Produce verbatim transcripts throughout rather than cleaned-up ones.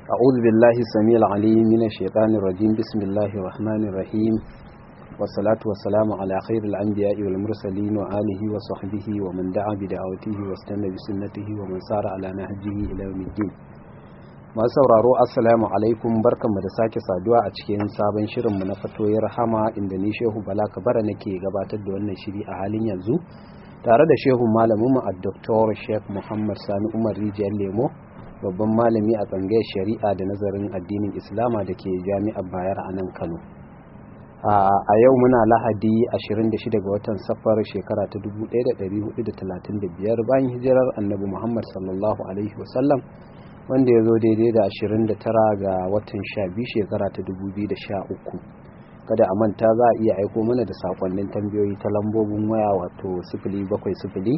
أعوذ بالله السميع العليم من الشيطان الرجيم. بسم الله الرحمن الرحيم، والصلاة والسلام على خير الأنبياء والمرسلين وآله وصحبه ومن دعا بدعوته واستنى بسنته ومن سار على نهجه إلى يوم الدين. masu sauraro assalamu alaikum, barkanmu da sake saduwa a cikin sabon shirinmu na fatoyin rahama, inda ni Shehu Bala Kabara nake gabatar da wannan shiri a halin yanzu tare da shehu malaminmu a Doctor Sheikh Muhammad Sani Umar Rijiyar Lemo, babban malami a tsangayar shari'a da nazarin addinin Islama da ke jami'ar Bayar a nan Kano. A yau muna Lahadi ashirin da shida ga watan Safar shekara ta dubu ɗaya da ɗari hudu da talatin da biyar bayan hijirar Annabi Muhammad sallallahu alaihi wasallam, wanda ya zo daidai da ashirin da tara ga watan sha biyu shekara ta dubu biyu da sha uku. Kada a manta za a iya aiko mana da sakonnin tambayoyi ta lambobin waya, wato sifili bakwai sifili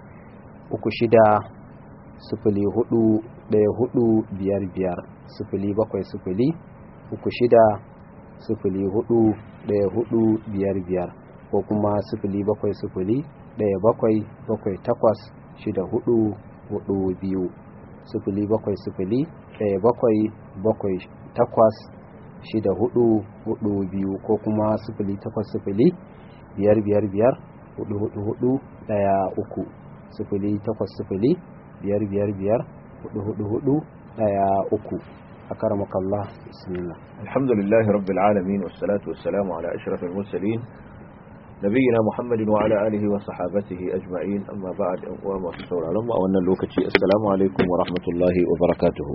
uku shida sifili hudu ɗaya hudu biyar biyar, sifili bakwai sifili uku shida sifili hudu ɗaya hudu biyar biyar, ko kuma sifili bakwai sifili ɗaya bakwai bakwai takwas shida hudu hudu biyu, sifili bakwai sifili ɗaya bakwai bakwai takwas shida hudu hudu biyu, ko kuma sifili takwas sifili biyar biyar biyar hudu hudu hudu ɗaya uku, sifili takwas sifili biyar biyar biyar hudu hudu hudu ɗaya uku. akaramakallah, bismillah. alhamdulillahi rabbil alamin, wassalatu wassalamu ala ashrafil mursalin nabiyina muhammadin wa ala alihi wa sahabatihi ajma'in, amma ba'd. an uwa masu sauraron mu a wannan lokaci, assalamu alaikum wa rahmatullahi wa barakatuhu.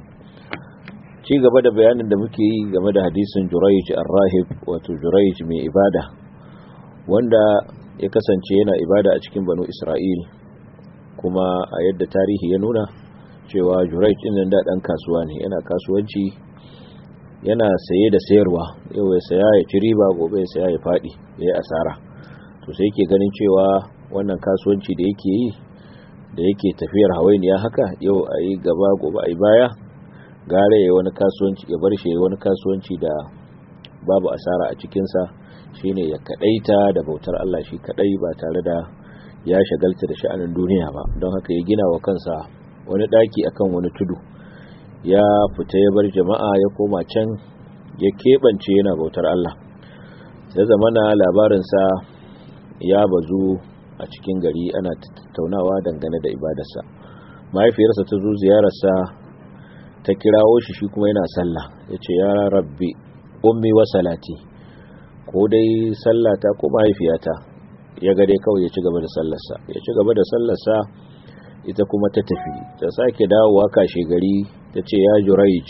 ci gaba da bayanin da muke yi game da hadisin Jurayj ar-rahib, wato Jurayj mai ibada wanda ya kasance yana ibada a cikin banu Isra'il, kuma a yadda tarihi ya nuna cewa Jurayj din da dan kasuwa ne, yana kasuwanci, yana saye da sayarwa, yau ya saya ya ci riba, gobe ya saya ya fadi ya yi asara. to sai yake ganin cewa wannan kasuwanci da yake yi, da yake tafiyar hawainiya haka, yau a yi gaba gobe a yi baya, gare ya wani kasuwanci, ya bar shi ya wani kasuwanci da babu asara a cikinsa, shine ya kadaita da bautar Allah shi kadai ba tare da ya shagalta da sha'anin duniya ba. don haka ya gina wa kansa wani daki akan wani tudu, ya fita ya bar jama'a, ya koma can ya keɓance yana bautar Allah. da zamana labarinsa ya bazu a cikin gari, ana tattaunawa dangane da ibadarsa. mahaifiyarsa ta zo ziyararsa, ta kirawo shi, shi kuma yana sallah. ya ce, ya rabbi ummi wa salati, ko dai sallata ko mahaifiyata. ya ga dai kawai ya ci gaba da sallarsa, ya ci gaba da sallarsa, ita kuma ta tafi. ta sake dawowa kashe gari, ta ce, ya Jurayj.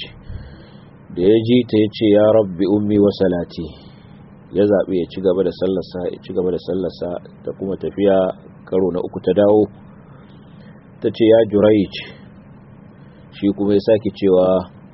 da ya ji ta, ya ce, ya rabbi ummi wa salati. ya zaɓi ya ci gaba da sallarsa, ya ci gaba da sallarsa. ta kuma tafiya karo na uku, ta dawo ta ce, ya Jurayj. shi kuma ya sake cewa,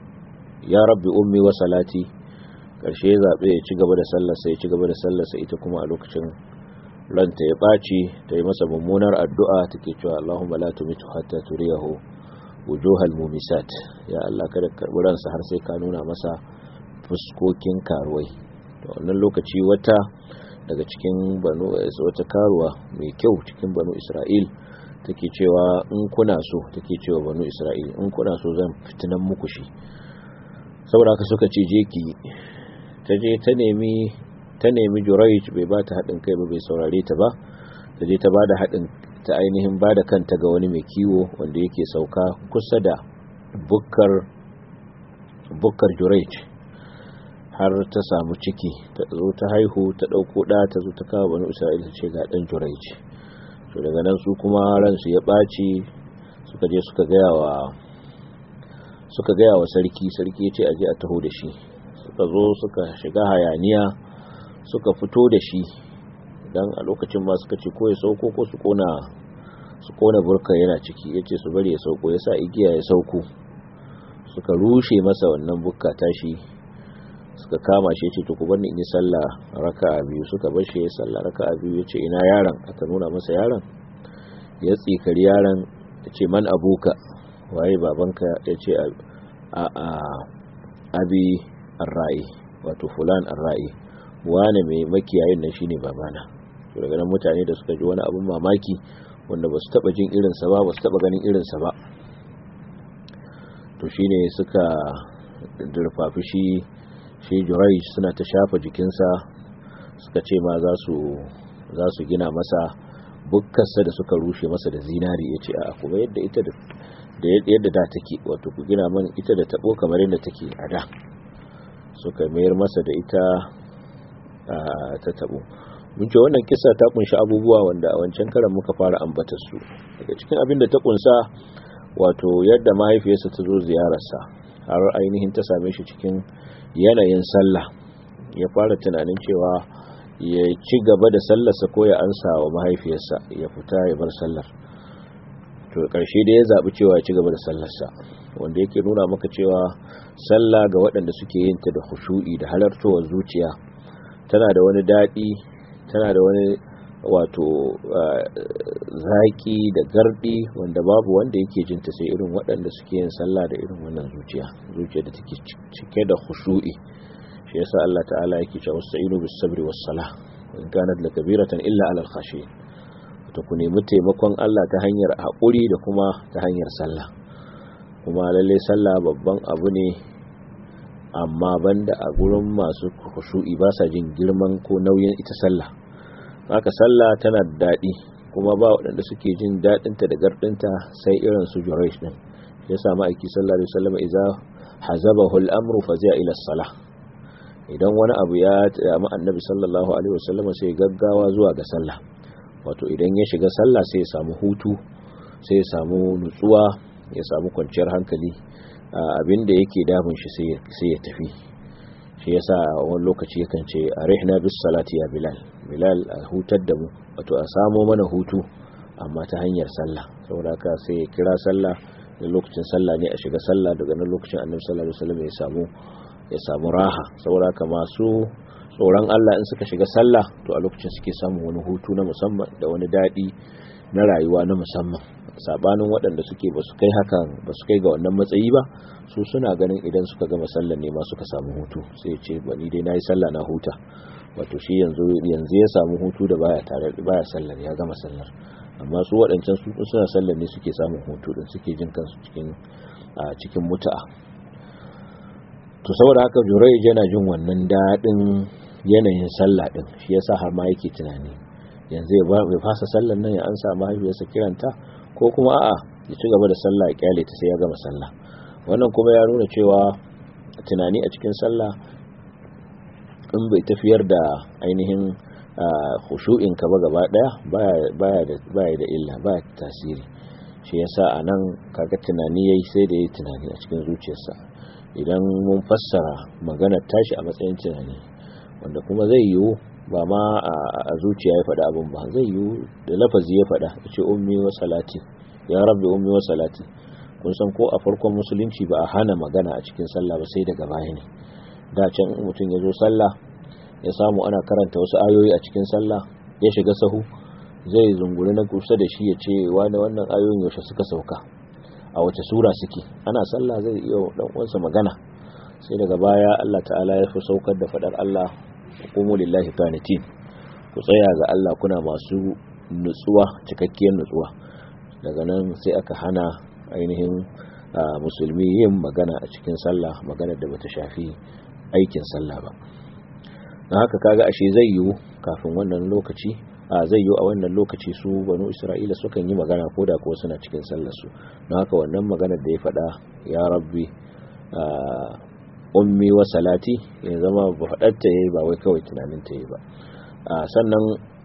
ya rabbi ummi wa salati. ƙarshe ya zaɓi ya ci gaba da sallarsa, ya ci gaba da sallarsa. ita kuma a lokacin ranta ya ɓaci, ta yi masa mummunar addu'a, take cewa, Allahumma la tumitu hatta turiyahu wujuhal mumisat. ya Allah, kada karɓi ransa har sai ka nuna masa fuskokin karuwai. da wannan lokaci wata daga cikin banu wata karuwa mai kyau cikin banu Isra'il take cewa, in kuna so, take cewa banu Isra'il, in kuna so zan fitinan muku shi. saboda haka suka ce, je ki. ta je ta nemi ta nemi Jurayj, bai ba ta haɗin kai ba, bai saurare ta ba. ta je ta ba da haɗin ta ainihin ba da kanta ga wani mai kiwo wanda yake sauka kusa da bukkar bukkar Jurayj, har ta samu ciki. ta zo ta haihu, ta ɗauko ɗa, ta zo ta kawo banu Isra'ila, ta ce, ga ɗan Jurayj. to daga nan su kuma ransu ya ɓaci, suka je suka gaya wa suka gaya wa sarki. sarki ya ce, aje a taho da shi. suka zo suka shiga hayaniya, suka fito da shi. dan a lokacin ma suka ce, ko ya sauko ko su kona su kona burka yana ciki. yace su bari ya sauko, ya sa igiya ya sauko. suka rushe masa wannan bukka tashi, suka kama shi. yace, to ku bar ni in yi sallah raka'a biyu. suka bar shi ya sallah raka'a biyu. yace, ina yaron? aka nuna masa yaron. ya tsikari yaron, yace, man abuka, waye babanka? yace, a a abi ar-ra'i, wato fulan ar-ra'i, wane mai makiyayin nan shine babana. to daga nan mutane da suka ji wani abun mamaki wanda ba su taba jin irinsa ba, ba su taba ganin irinsa ba, to shine suka durfafi shi shi Jurayj suna ta shafa jikinsa, suka ce ma za su za su gina masa bukkarsa da suka rushe masa da zinari. Ya ce a kuma yadda ita da yadda da take, wato ku gina man ita da tabo kamar yadda take a da. Suka mayar masa da ita ta tabo. Mun ce wannan kissa ta kunshi abubuwa wanda a wancan karan muka fara ambatar su. Daga cikin abin da ta kunsa, wato yadda mahaifiyarsa ta zo ziyararsa har ainihin ta same shi cikin yanayin sallah, ya fara tunanin cewa ya ci gaba da sallarsa ko ya ansa wa mahaifiyarsa ya fita ya bar sallar. To karshe da ya zabi cewa ya ci gaba da sallarsa, wanda yake nuna maka cewa sallah ga waɗanda suke yin ta da khushu'i da halartowar zuciya tana da wani daɗi, tana da wani wato zaki da gardi wanda babu wanda yake jin ta sai irin waɗanda suke yin sallah da irin wannan zuciya zuciya da take cike da khushu'i. Shi yasa Allah ta'ala yake cewa wasta'inu bis sabri was salah in kanat lakabiratan illa 'alal khashiyin. To ku nemi taimakon Allah ta hanyar haƙuri da kuma ta hanyar sallah. Kuma lalle sallah babban abu ne, amma banda a gurin masu khushu'i ba sa jin girman ko nauyin ita sallah. Haka sallah tana da daɗi, kuma ba waɗanda suke jin daɗinta da gardinta sai irin su Jurayj din. Yasa ma'aiki sallallahu alaihi wasallam idza hazabahu al-amru fazi'a ila as-salah. Idan wani abu ya tsama annabi sallallahu alaihi wasallam sai gaggawa zuwa ga sallah. Wato idan ya shiga sallah sai ya samu hutu, sai ya samu nutsuwa, ya samu kwanciyar hankali, abinda yake damun shi sai ya tafi. Shi yasa wani lokaci yakan ce arihna bis salati ya bilal bilal a hutar da mu, wato a samo mana hutu amma ta hanyar sallah. Saboda haka sai ya kira sallah, da lokacin sallah ne a shiga sallah, daga nan lokacin annabi sallallahu alaihi wasallam ya samu ya samu raha. Saboda haka masu tsoron Allah in suka shiga sallah, to a lokacin suke samun wani hutu na musamman da wani dadi na rayuwa na musamman. Sabanin waɗanda suke ba su kai hakan ba su kai ga wannan matsayi ba, su suna ganin idan suka gama sallar ne ma suka samu hutu, sai ya ce ba ni dai nayi sallah na huta. Wato shi yanzu yanzu ya samu hutu da baya tare baya sallar, ya gama sallar. Amma su waɗancan su suna sallar ne suke samun hutu din, suke jin kansu cikin cikin mutu'a. To saboda haka Jurayj yana jin wannan dadin yanayin sallah din, shi yasa har ma yake tunani yanzu ya ba bai fasa sallar nan ya ansa mahaifiyarsa kiranta, ko kuma a'a ya ci gaba da sallah ya kyale ta sai ya gama sallah. Wannan kuma ya nuna cewa tunani a cikin sallah in bai tafiyar da ainihin khushu'in ka ba gaba daya baya baya da baya da illa, baya tasiri. Shi yasa anan kaga tunani yayi sai da yayi tunani a cikin zuciyarsa. Idan mun fassara maganar tashi a matsayin tunani, wanda kuma zai yiwu ba ma a zuciya ya faɗa abin ba, zai yiwu da lafazi ya faɗa, ya ce ummi wa salati, ya rabbi ummi wa salati. Kun san ko a farkon musulunci ba a hana magana a cikin sallah ba sai daga baya ne. Da can mutum ya zo sallah ya samu ana karanta wasu ayoyi a cikin sallah, ya shiga sahu, zai zunguri na kusa da shi ya ce wani wannan ayoyin yaushe suka sauka, a wace sura suke. Ana sallah zai iya dan uwansa magana, sai daga baya Allah ta'ala ya fi saukar da fadar Allah qumu lillahi qanitin, ku tsaya ga Allah kuna masu nutsuwa, cikakkiyar nutsuwa. Daga nan sai aka hana ainihin musulmi yin magana a cikin sallah, magana da bata shafi aikin sallah ba. Dan haka kaga ashe zai yiwu kafin wannan lokaci a zai yiwu a wannan lokaci su banu Isra'ila sukan yi magana koda ko suna cikin sallar su. Dan haka wannan maganar da ya faɗa ya rabbi ummi wa salati ya zama ba faɗarta yayi ba wai kawai tunanin ta yayi ba. Sannan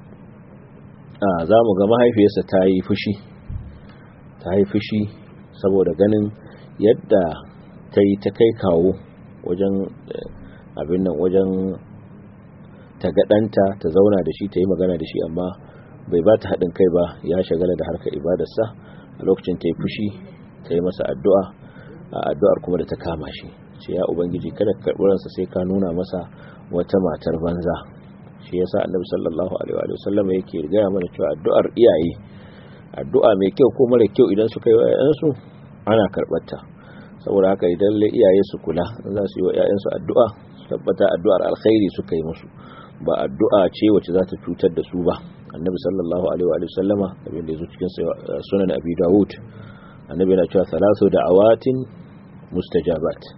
za mu ga mahaifiyarsa ta yi fushi ta yi fushi saboda ganin yadda ta yi ta kai kawo wajen abin nan, wajen ta ga ɗanta ta zauna da shi ta yi magana da shi, amma bai ba ta haɗin kai ba, ya shagala da harkar ibadarsa. A lokacin ta yi fushi ta yi masa addu'a, addu'ar kuma da ta kama shi ce ya ubangiji kada ka karɓi ransa sai ka nuna masa wata matar banza. Shi yasa annabi sallallahu alaihi wa sallam yake gaya mana cewa addu'ar iyaye, addu'a mai kyau ko mara kyau idan suka yi wa ƴaƴansu ana karɓar ta. Saboda haka idan le iyaye su kula za su yi wa ƴaƴansu addu'a, su tabbata addu'ar alkhairi suka yi musu, ba addu'a ce wacce za ta cutar da su ba. Annabi sallallahu alaihi wa sallama abin da yazo cikin sunan Abi Dawud, annabi yana cewa salatu da'awatin mustajabat,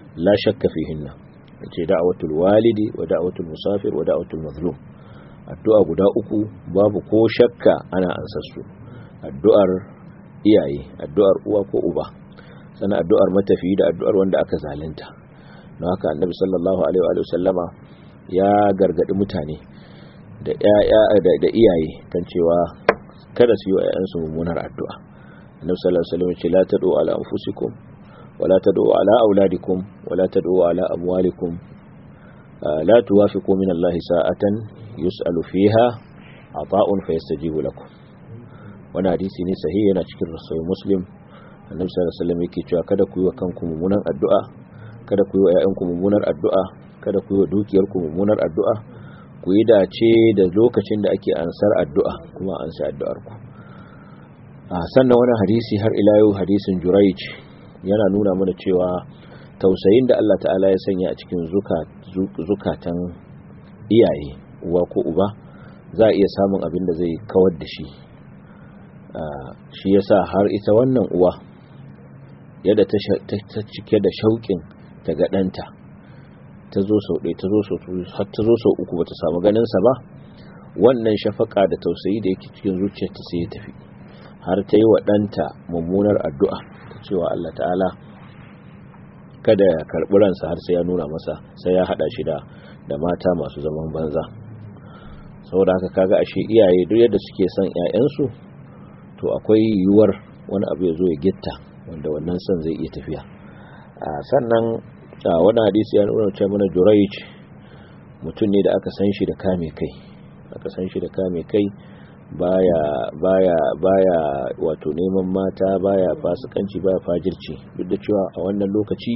la shakka fihinna, ce da'awatul walidi wa da'awatul musafir wa da'awatul mazlum. Addu'a guda uku babu ko shakka ana ansar su, addu'ar iyaye, addu'ar uwa ko uba, sannan addu'ar matafi da addu'ar wanda aka zalunta. don haka annabi sallallahu alaihi wa sallama ya gargadi mutane da da iyaye kan cewa kada su yi wa ƴaƴansu mummunar addu'a. Annabi sallallahu alaihi wasallam ya ce la tad'u ala anfusikum wa la tad'u ala auladikum wa la tad'u ala amwalikum la tuwafiqu min Allah sa'atan yus'alu fiha ata'un fayastajibu lakum. Wannan hadisi ne sahihi, yana cikin Sahih Muslim. Annabi sallallahu alaihi wasallam yake cewa kada ku yi wa kanku mummunar addu'a, kada ku yi wa ƴaƴanku mummunar addu'a, kada ku yi wa dukiyarku mummunar addu'a, ku yi dace da lokacin da ake ansar addu'a kuma ansa addu'arku. Sannan wani hadisi har ila yau, hadisin Jurayj, yana nuna mana cewa tausayin da Allah ta'ala ya sanya a cikin zukatan iyaye, uwa ko uba, za a iya samun abin da zai kawar da shi. Shi yasa har ita wannan uwa, yadda ta cike da shauƙin ta ga ɗanta, ta zo sau ɗaya, ta zo sau har ta zo sau uku bata samu ganinsa ba, wannan shafaka da tausayi da yake cikin zuciyarta sai ya tafi, har ta yi wa ɗanta mummunar addu'a ta cewa Allah ta'ala kada ya karɓi ransa har sai ya nuna masa, sai ya haɗa shi da da mata masu zaman banza. Saboda haka kaga ashe iyaye duk yadda suke son ƴaƴansu, to akwai yiwuwar wani abu ya zo ya gitta wanda wannan son zai iya tafiya. Sannan wani hadisi ya nuna cewa mana Jurayj mutum ne da aka san shi da kame kai, aka san shi da kame kai, baya baya baya wato neman mata, baya fasikanci, baya fajirci, duk da cewa a wannan lokaci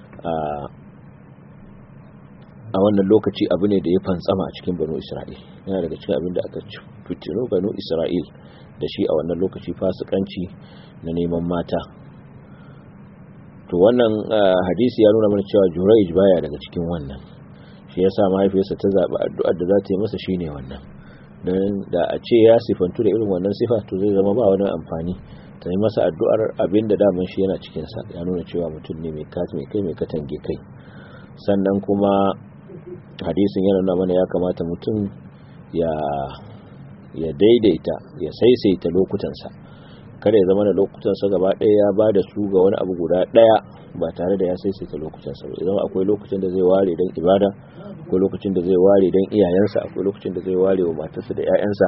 a wannan lokaci abu ne da ya fantsama a cikin Banu Isra'il. Yana daga cikin abin da aka fitino Banu Isra'il da shi a wannan lokaci, fasikanci na neman mata. To wannan hadisi ya nuna mana cewa Jurayj baya daga cikin wannan, shi yasa mahaifiyarsa ta zaɓi addu'ar da za ta yi masa shine wannan. Dan da a ce ya sifantu da irin wannan sifa, to zai zama ba wani amfani ta yi masa addu'ar abinda daman shi yana cikin sa. Ya nuna cewa mutum ne mai kai mai katange kai. Sannan kuma hadisin yana nuna mana ya kamata mutum ya ya daidaita, ya saisaita lokutansa, kada ya zama da lokutansa gaba ɗaya ya ba da su ga wani abu guda ɗaya ba tare da ya saisaita lokutansa ba. Zama akwai lokacin da zai ware don ibada, akwai lokacin da zai ware don iyayensa, akwai lokacin da zai ware wa matarsa da ƴaƴansa,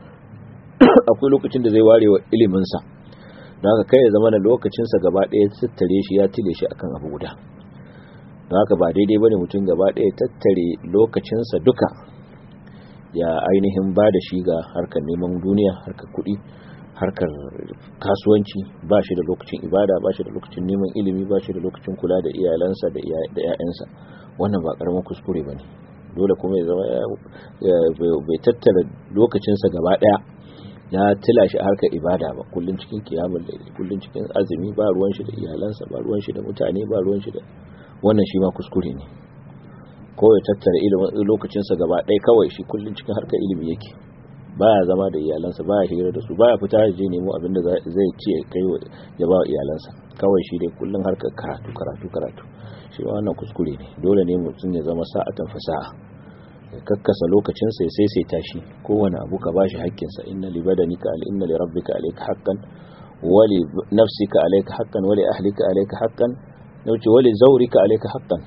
akwai lokacin da zai ware wa iliminsa. Don haka kai ya zama da lokacinsa gaba ɗaya tattare shi, ya tile shi akan abu guda. Don haka ba daidai bane mutum gaba ɗaya tattare lokacinsa duka ya ainihin ba da shi ga harkar neman duniya, harkar kuɗi, harkar kasuwanci, ba shi da lokacin ibada, ba shi da lokacin neman ilimi, ba shi da lokacin kula da iyalansa da ƴaƴansa. Wannan ba karamin kuskure bane. Dole kuma ya zama bai tattara lokacinsa gaba ɗaya ya tila shi harkar ibada ba, kullun cikin kiyamul layl, kullun cikin azumi, ba ruwan shi da iyalansa, ba ruwan shi da mutane, ba ruwan shi da wannan, shi ma kuskure ne. Ko ya tattara ilimin lokacinsa gaba ɗaya kawai shi kullun cikin harkar ilimi yake, baya zama da iyalansa, baya hira da su, baya fita je nemo abin da zai ci kai ya ba wa iyalansa, kawai shi dai kullun harkar karatu karatu karatu. Shi ma wannan kuskure ne. Dole ne mutum ya zama sa'atan fasaha, ya kakkasa lokacinsa, ya saisaita shi, kowane abu ka bashi haƙƙinsa. Inna li badanika al inna li rabbika alayka haqqan wa li nafsika alayka haqqan wa li ahlika alayka haqqan nauce wa li zawrika alayka haqqan.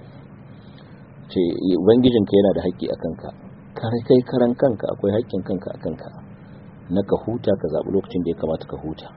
Ce ubangijinka yana da haƙƙi akan ka, kare kai karan kanka akwai haƙƙin kanka akan ka na ka huta, ka zaɓi lokacin da ya kamata ka huta.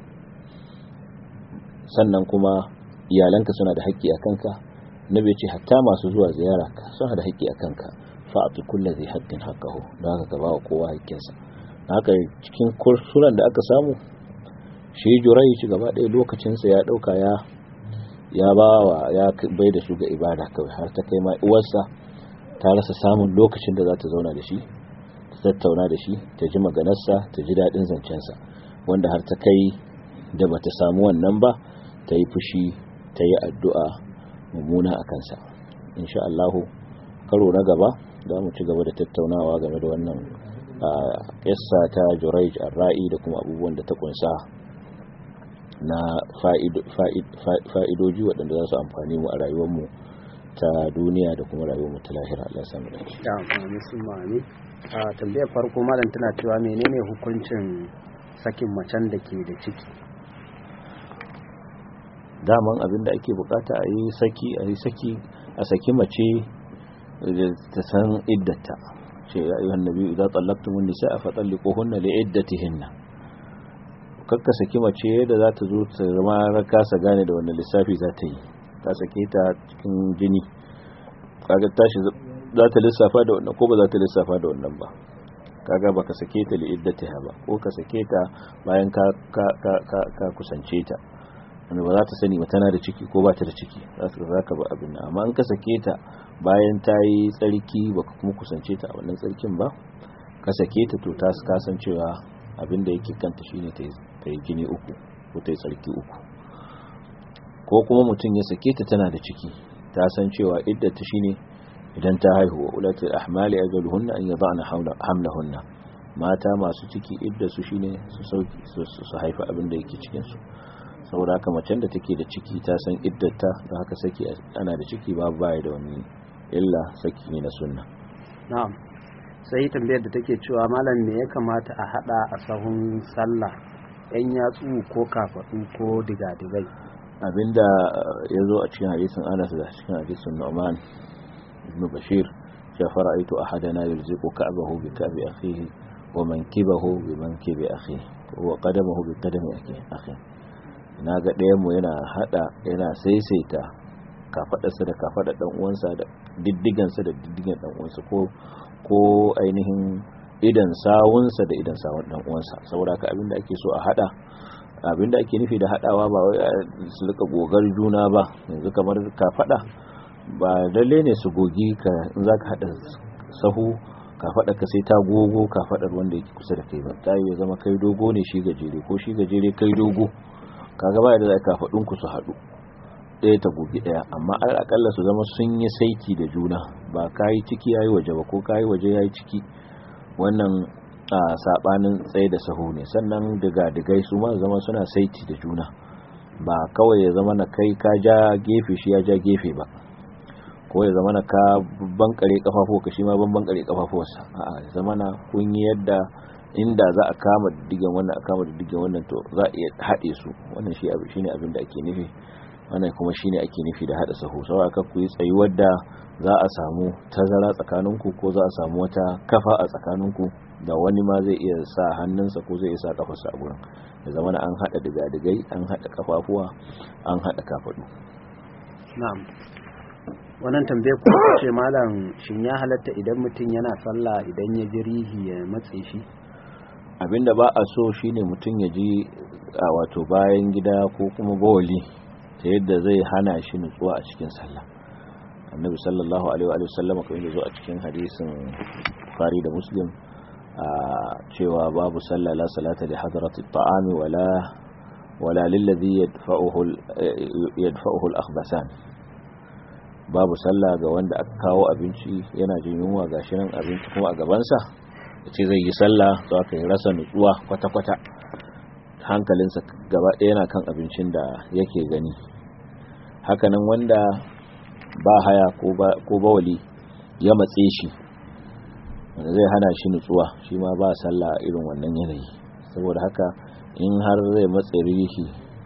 Sannan kuma iyalanka suna da haƙƙi akan ka. Nabi ce hatta masu zuwa ziyara ka suna da haƙƙi akan ka. Fa'atu kullu zai haqqin haqqahu, don haka ka ba wa kowa haƙƙinsa. Haka cikin kursuran da aka samu, shi Jurayj gaba ɗaya lokacinsa ya ɗauka ya ya bawa ya bai da su ga ibada kawai, har ta kai ma uwarsa ta rasa samun lokacin da za ta zauna da shi, ta tattauna da shi, ta ji maganarsa, ta ji daɗin zancensa, wanda har ta kai da bata samu wannan ba, ta yi fushi, ta yi addu'a mummuna a kansa. Insha Allah karo na gaba za mu ci gaba da tattaunawa game da wannan kissa ta Jurayj ar-Ra'i da kuma abubuwan da ta kunsa. na fa'idoji waɗanda za su amfani mu a rayuwarmu ta duniya da kuma rayuwarmu ta lahira. Allah samu dace. Ya amfani su ma'ani. A tambayar farko malam tana cewa menene hukuncin sakin macen da ke da ciki? Daman abin da ake bukata a yi saki a yi saki a saki mace ta san iddata. Ce ya ayyuhan nabi idza tallaqtumun nisaa fa talliquhunna li iddatihinna. Kakka saki mace da za ta zo ta zama kasa gane da wannan lissafi za ta yi. Ta sake ta cikin jini, kaga tashi za ta lissafa da wannan ko ba za ta lissafa da wannan ba, kaga baka sake ta li iddatiha ba, ko ka sake ta bayan ka ka ka ka kusance ta, wanda ba za ta sani ba tana da ciki ko ba ta da ciki, za ka ba abin nan. Amma in ka sake ta bayan ta yi tsarki baka kuma kusance ta a wannan tsarkin ba, ka sake ta to ta kasancewa abin da yake kanta shine ta yi jini uku ko ta yi tsarki uku. Ko kuma mutum ya sake ta tana da ciki, ta san cewa iddata shine idan ta haihu. Ulatul ahmali ajaluhunna an yada'na hamlahunna, mata masu ciki iddasu shine su sauki su haifa abin da yake cikin su. Saboda haka macen da take da ciki ta san iddata, da haka saki ana da ciki babu baya da wani illa, saki ne na sunna. Na'am. Sai tambayar da take cewa malam me ya kamata a hada a sahun sallah, yan yatsu ko kafadu ko digadigai? Abinda ya zo a cikin hadisin Anas da cikin hadisin Nu'man ibn Bashir, ya fara'aitu ahadana yulziqu ka'bahu bi ka'bi akhihi wa mankibahu bi mankibi akhihi wa qadamahu bi qadami akhihi. Naga ɗayan mu yana hada yana saisaita kafadarsa da kafadar dan uwansa da diddigansa da diddigan dan uwansa, ko ko ainihin idan sawunsa da idan sawun dan uwansa. Saboda haka abinda ake so a hada, abinda ake nufi da hadawa ba wai su rika gogar juna ba. Yanzu kamar ka fada ba lalle ne su gogi ka, in zaka hada sahu ka fada ka sai ta gogo ka fadar wanda yake kusa da kai ba. Ta yi zama kai dogo ne shi gajere, ko shi gajere kai dogo, kaga ba da zai ka fadun ku su hadu ɗaya ta gogi ɗaya. Amma al akalla su zama sun yi saiti da juna, ba kai ciki yayi waje ba ko kai waje yayi ciki. Wannan a sabanin tsaye da sahu ne. Sannan diga-digai su ma zama suna saiti da juna, ba kawai ya zama na kai ka ja gefe shi ya ja gefe ba, ko ya zama na ka bankare kafafu ka shi ma ban bankare kafafuwarsa. A'a, zama na kun yi yadda inda za a kama diddigen wannan a kama diddigen wannan to za a iya haɗe su. Wannan shi abu shine abin da ake nufi, wannan kuma shine ake nufi da haɗa sahu. Saboda ka ku yi tsayuwar da za a samu tazara tsakaninku, ko za a samu wata kafa a tsakaninku da wani ma zai iya sa hannunsa ko zai iya sa kafarsa a gurin. Da zamana an hada digadigai, an hada kafafuwa, an hada kafadu. Na'am. Wannan tambaye ku ce malam, shin ya halatta idan mutum yana sallah idan ya ji rihi ya matse shi? Abinda ba a so shine mutum ya ji a wato bayan gida ko kuma bawali ta yadda zai hana shi nutsuwa a cikin sallah. Annabi sallallahu alaihi wa sallam kamar yazo a cikin hadisin Bukhari da Muslim a cewa babu sallah la salata li hadratit ta'ami wala wala lil ladhi yadfa'uhu yadfa'uhu al-akhbasan. Babu sallah ga wanda aka kawo abinci yana jin yunwa gashi nan abinci kuma a gaban sa, yace zai yi sallah to aka yi rasa nutsuwa kwata kwata, hankalinsa gaba ɗaya yana kan abincin da yake gani. Hakanan wanda ba haya ko bawali ya matse shi, wanda zai hana shi nutsuwa, shi ma ba sallah irin wannan yanayi. Saboda haka in har zai matse rihi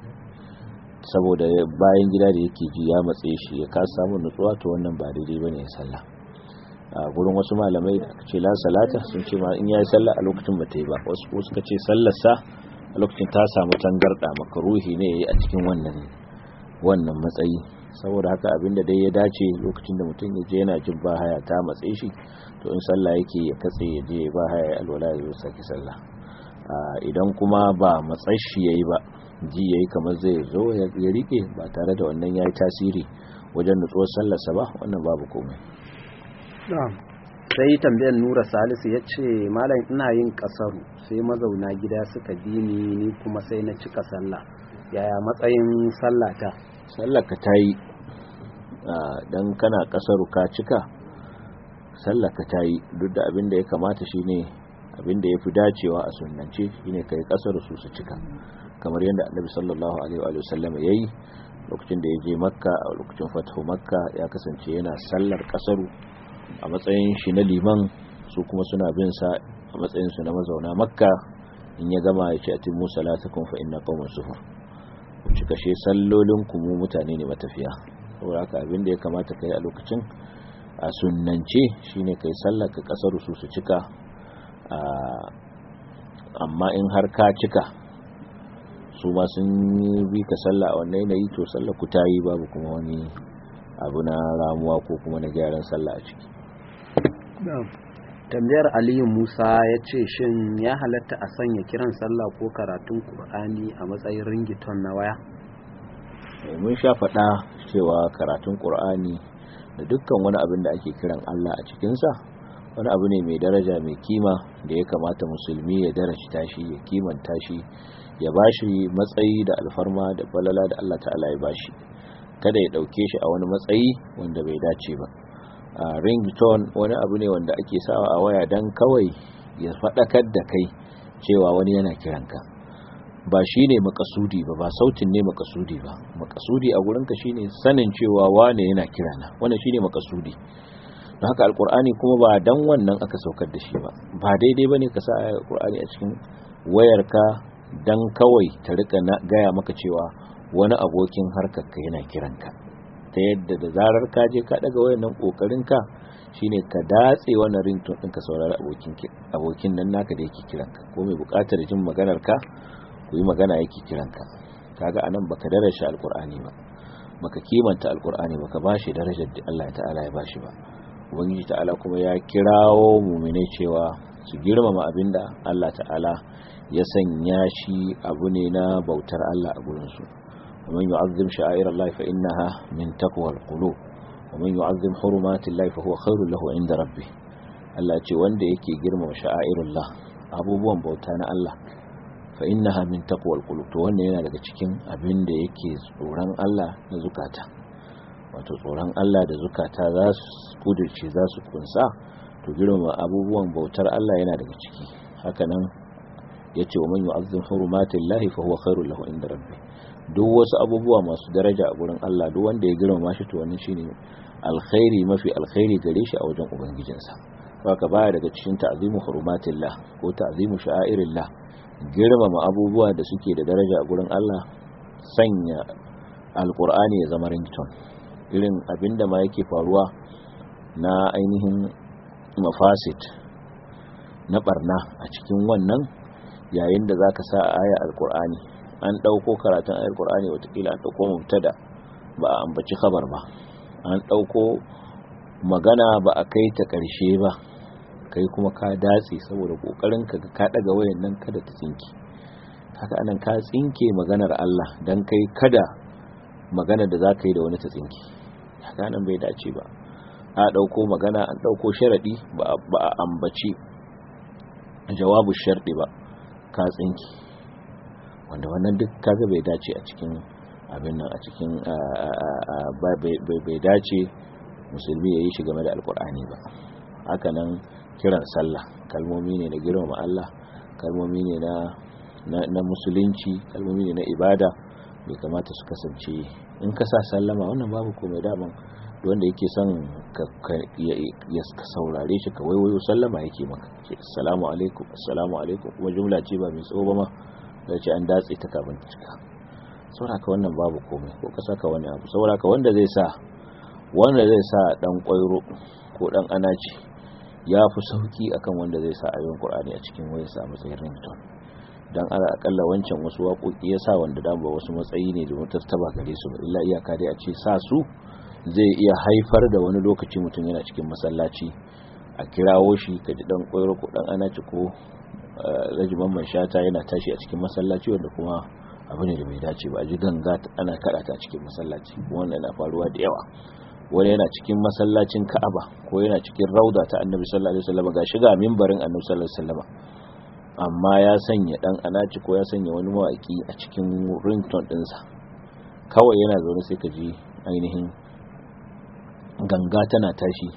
saboda bayan gida da yake ji ya matse shi ya kasa samun nutsuwa, to wannan ba daidai bane ya sallah. A gurin wasu malamai da aka ce la salata sun ce ma in yayi sallah a lokacin ba ta yi ba. Wasu ko suka ce sallar sa a lokacin ta samu tangarda, makaruhi ne yayi a cikin wannan wannan matsayi. Saboda haka abinda dai ya dace lokacin da mutum ya je yana jin bahaya ta matse shi, to in sallah yake ya katse ya je bahaya ya alwala ya saki sallah. Idan kuma ba matsashi yayi ba, ji yayi kamar zai zo ya rike ba tare da wannan yayi tasiri wajen nutsuwar sallarsa ba, wannan babu komai. Na'am. Sai tambayar Nura Salisu ya ce malam ina yin kasaru sai mazauna gida suka bi ni ni kuma sai na cika sallah, yaya matsayin sallata? Sallarka ta yi, don kana kasaru ka cika sallarka ta yi. Duk da abin da ya kamata shine abin da ya fi dacewa a sunnance shine kai kasaru su su cika. kamar yadda annabi sallallahu alaihi wa sallam yayi lokacin da ya je makka a lokacin fathu makka ya kasance yana sallar kasaru a matsayin shi na liman, su kuma suna bin sa a matsayin su na mazauna makka. in ya gama ya ce atimu salatakum fa inna qawman sufur, ku cika she sallolin ku mu mutane ne matafiya. saboda haka abin da ya kamata kai a lokacin a sunnance shine kai sallar ka kasaru su su cika, amma in har ka cika su ma sun bi ka sallah a wannan yanayi to sallar ku tayi, babu kuma wani abu na ramuwa ko kuma na gyaran sallah a ciki. tambayar Aliyu Musa ya ce shin ya halatta a sanya kiran sallah ko karatun Qur'ani a matsayin ringtone na waya? mun sha faɗa cewa karatun Qur'ani da dukkan wani abin da ake kiran Allah a cikinsa wani abu ne mai daraja mai kima da ya kamata musulmi ya darajta shi, ya kimanta shi, ya bashi matsayi da alfarma da falala da Allah ta'ala ya bashi, kada ya dauke shi a wani matsayi wanda bai dace ba. Uh, ringtone wani abu ne wanda ake sawa a waya dan kawai ya faɗakar da kai cewa wani yana kiranka, ba shi ne makasudi ba, ba sautin ne makasudi ba. Makasudi a gurinka shine sanin cewa wane yana kirana, wannan shine makasudi. don haka alkur'ani kuma ba dan wannan aka saukar da shi ba. Ba daidai bane ka sa alkur'ani a cikin wayarka dan kawai ta rika gaya maka cewa wani abokin harkarka yana kiranka, ta yadda da zarar ka je ka daga wayannan kokarin ka shine ka datse wannan ringtone din ka saurari abokin abokin nan naka da yake kiranka, ko mai bukatar jin maganar ka ku yi magana yake kiranka. kaga anan baka daraja alkur'ani ba, baka kimanta alkur'ani, baka bashi darajar da Allah ta'ala ya bashi ba. ubangiji ta'ala kuma ya kirawo mu'minai cewa su girmama abinda Allah ta'ala ya sanya shi abu ne na bautar Allah a gurin su. ومن يعظم شعائر الله فإنها من تقوى القلوب ومن يعظم حرمات الله فهو خير له عند ربه. Allah ce wanda yake girmama sha'airullah, abubuwan bauta na Allah, fa innaha min taqwal qulub, to wannan yana daga cikin abin da yake tsoron Allah na zukata. Wato tsoron Allah da zukata za su kudirce, za su kunsa, to girmama abubuwan bautar Allah yana daga ciki. Haka nan yace wa man yu'azzim hurumatillahi fa huwa khairul lahu inda rabbih. Duk wasu abubuwa masu daraja a gurin Allah, duk wanda ya girmama shi to wannan shine alkhairi, mafi alkhairi gare shi a wajen ubangijinsa. Haka baya daga cikin ta'zimu hurumatillah ko ta'zimu sha'airillah, girmama abubuwa da suke da daraja a gurin Allah, sanya alqur'ani ya zama ringtone. Irin abinda ma yake faruwa na ainihin mafasid na barna a cikin wannan, yayin da zaka sa aya alqur'ani, an dauko karatun ayar qur'ani watakila an dauko mubtada ba a ambaci khabar ba, an dauko magana ba a kai ta karshe ba, kai kuma ka datse saboda kokarin ka ka daga wayan nan kada ta tsinke. Haka anan ka tsinke maganar Allah dan kai kada maganar da zaka yi da wani ta tsinke. Haka nan bai dace ba. A dauko magana, an dauko sharadi ba a ambaci jawabu shardi ba, ka tsinke, wanda wannan duk kaga bai dace a cikin abin nan, a cikin bai dace musulmi ya yi shi game da alkur'ani ba. Haka nan kiran sallah, kalmomi ne na girmama Allah, kalmomi ne na na musulunci, kalmomi ne na ibada, bai kamata su kasance in ka sa sallama wannan babu komai. Daman wanda yake son ya saurare shi ka waiwayo sallama yake maka, assalamu alaikum assalamu alaikum, kuma jumla ce ba mai tsawo ba ma, da ce an datse ta kafin ta cika. sauraka wannan babu komai, ko ka saka wani abu. sauraka wanda zai sa wanda zai sa dan kwairo ko dan anaci ya fi sauki akan wanda zai sa ayoyin Qur'ani a cikin wayarsa a matsayin ringtone. Dan ala akalla wancan wasu waƙoƙi ya sa wanda dan ba wasu matsayi ne da mutartaba gare su ba, illa iyaka dai a ce sa su zai iya haifar da wani lokaci mutum yana cikin masallaci a kirawo shi ka ji dan kwairo ko dan anaci ko rajiman man shata yana tashi a cikin masallaci, wanda kuma abu ne da bai dace ba. A ji ganga ana kada ta cikin masallaci, wannan na faruwa da yawa. Wani yana cikin masallacin Ka'aba ko yana cikin rauda ta Annabi sallallahu alaihi wasallam, ga shiga minbarin Annabi sallallahu alaihi wasallam, amma ya sanya dan anaci ko ya sanya wani mawaki a cikin ringtone dinsa. Kawai yana zaune sai ka ji ainihin ganga tana tashi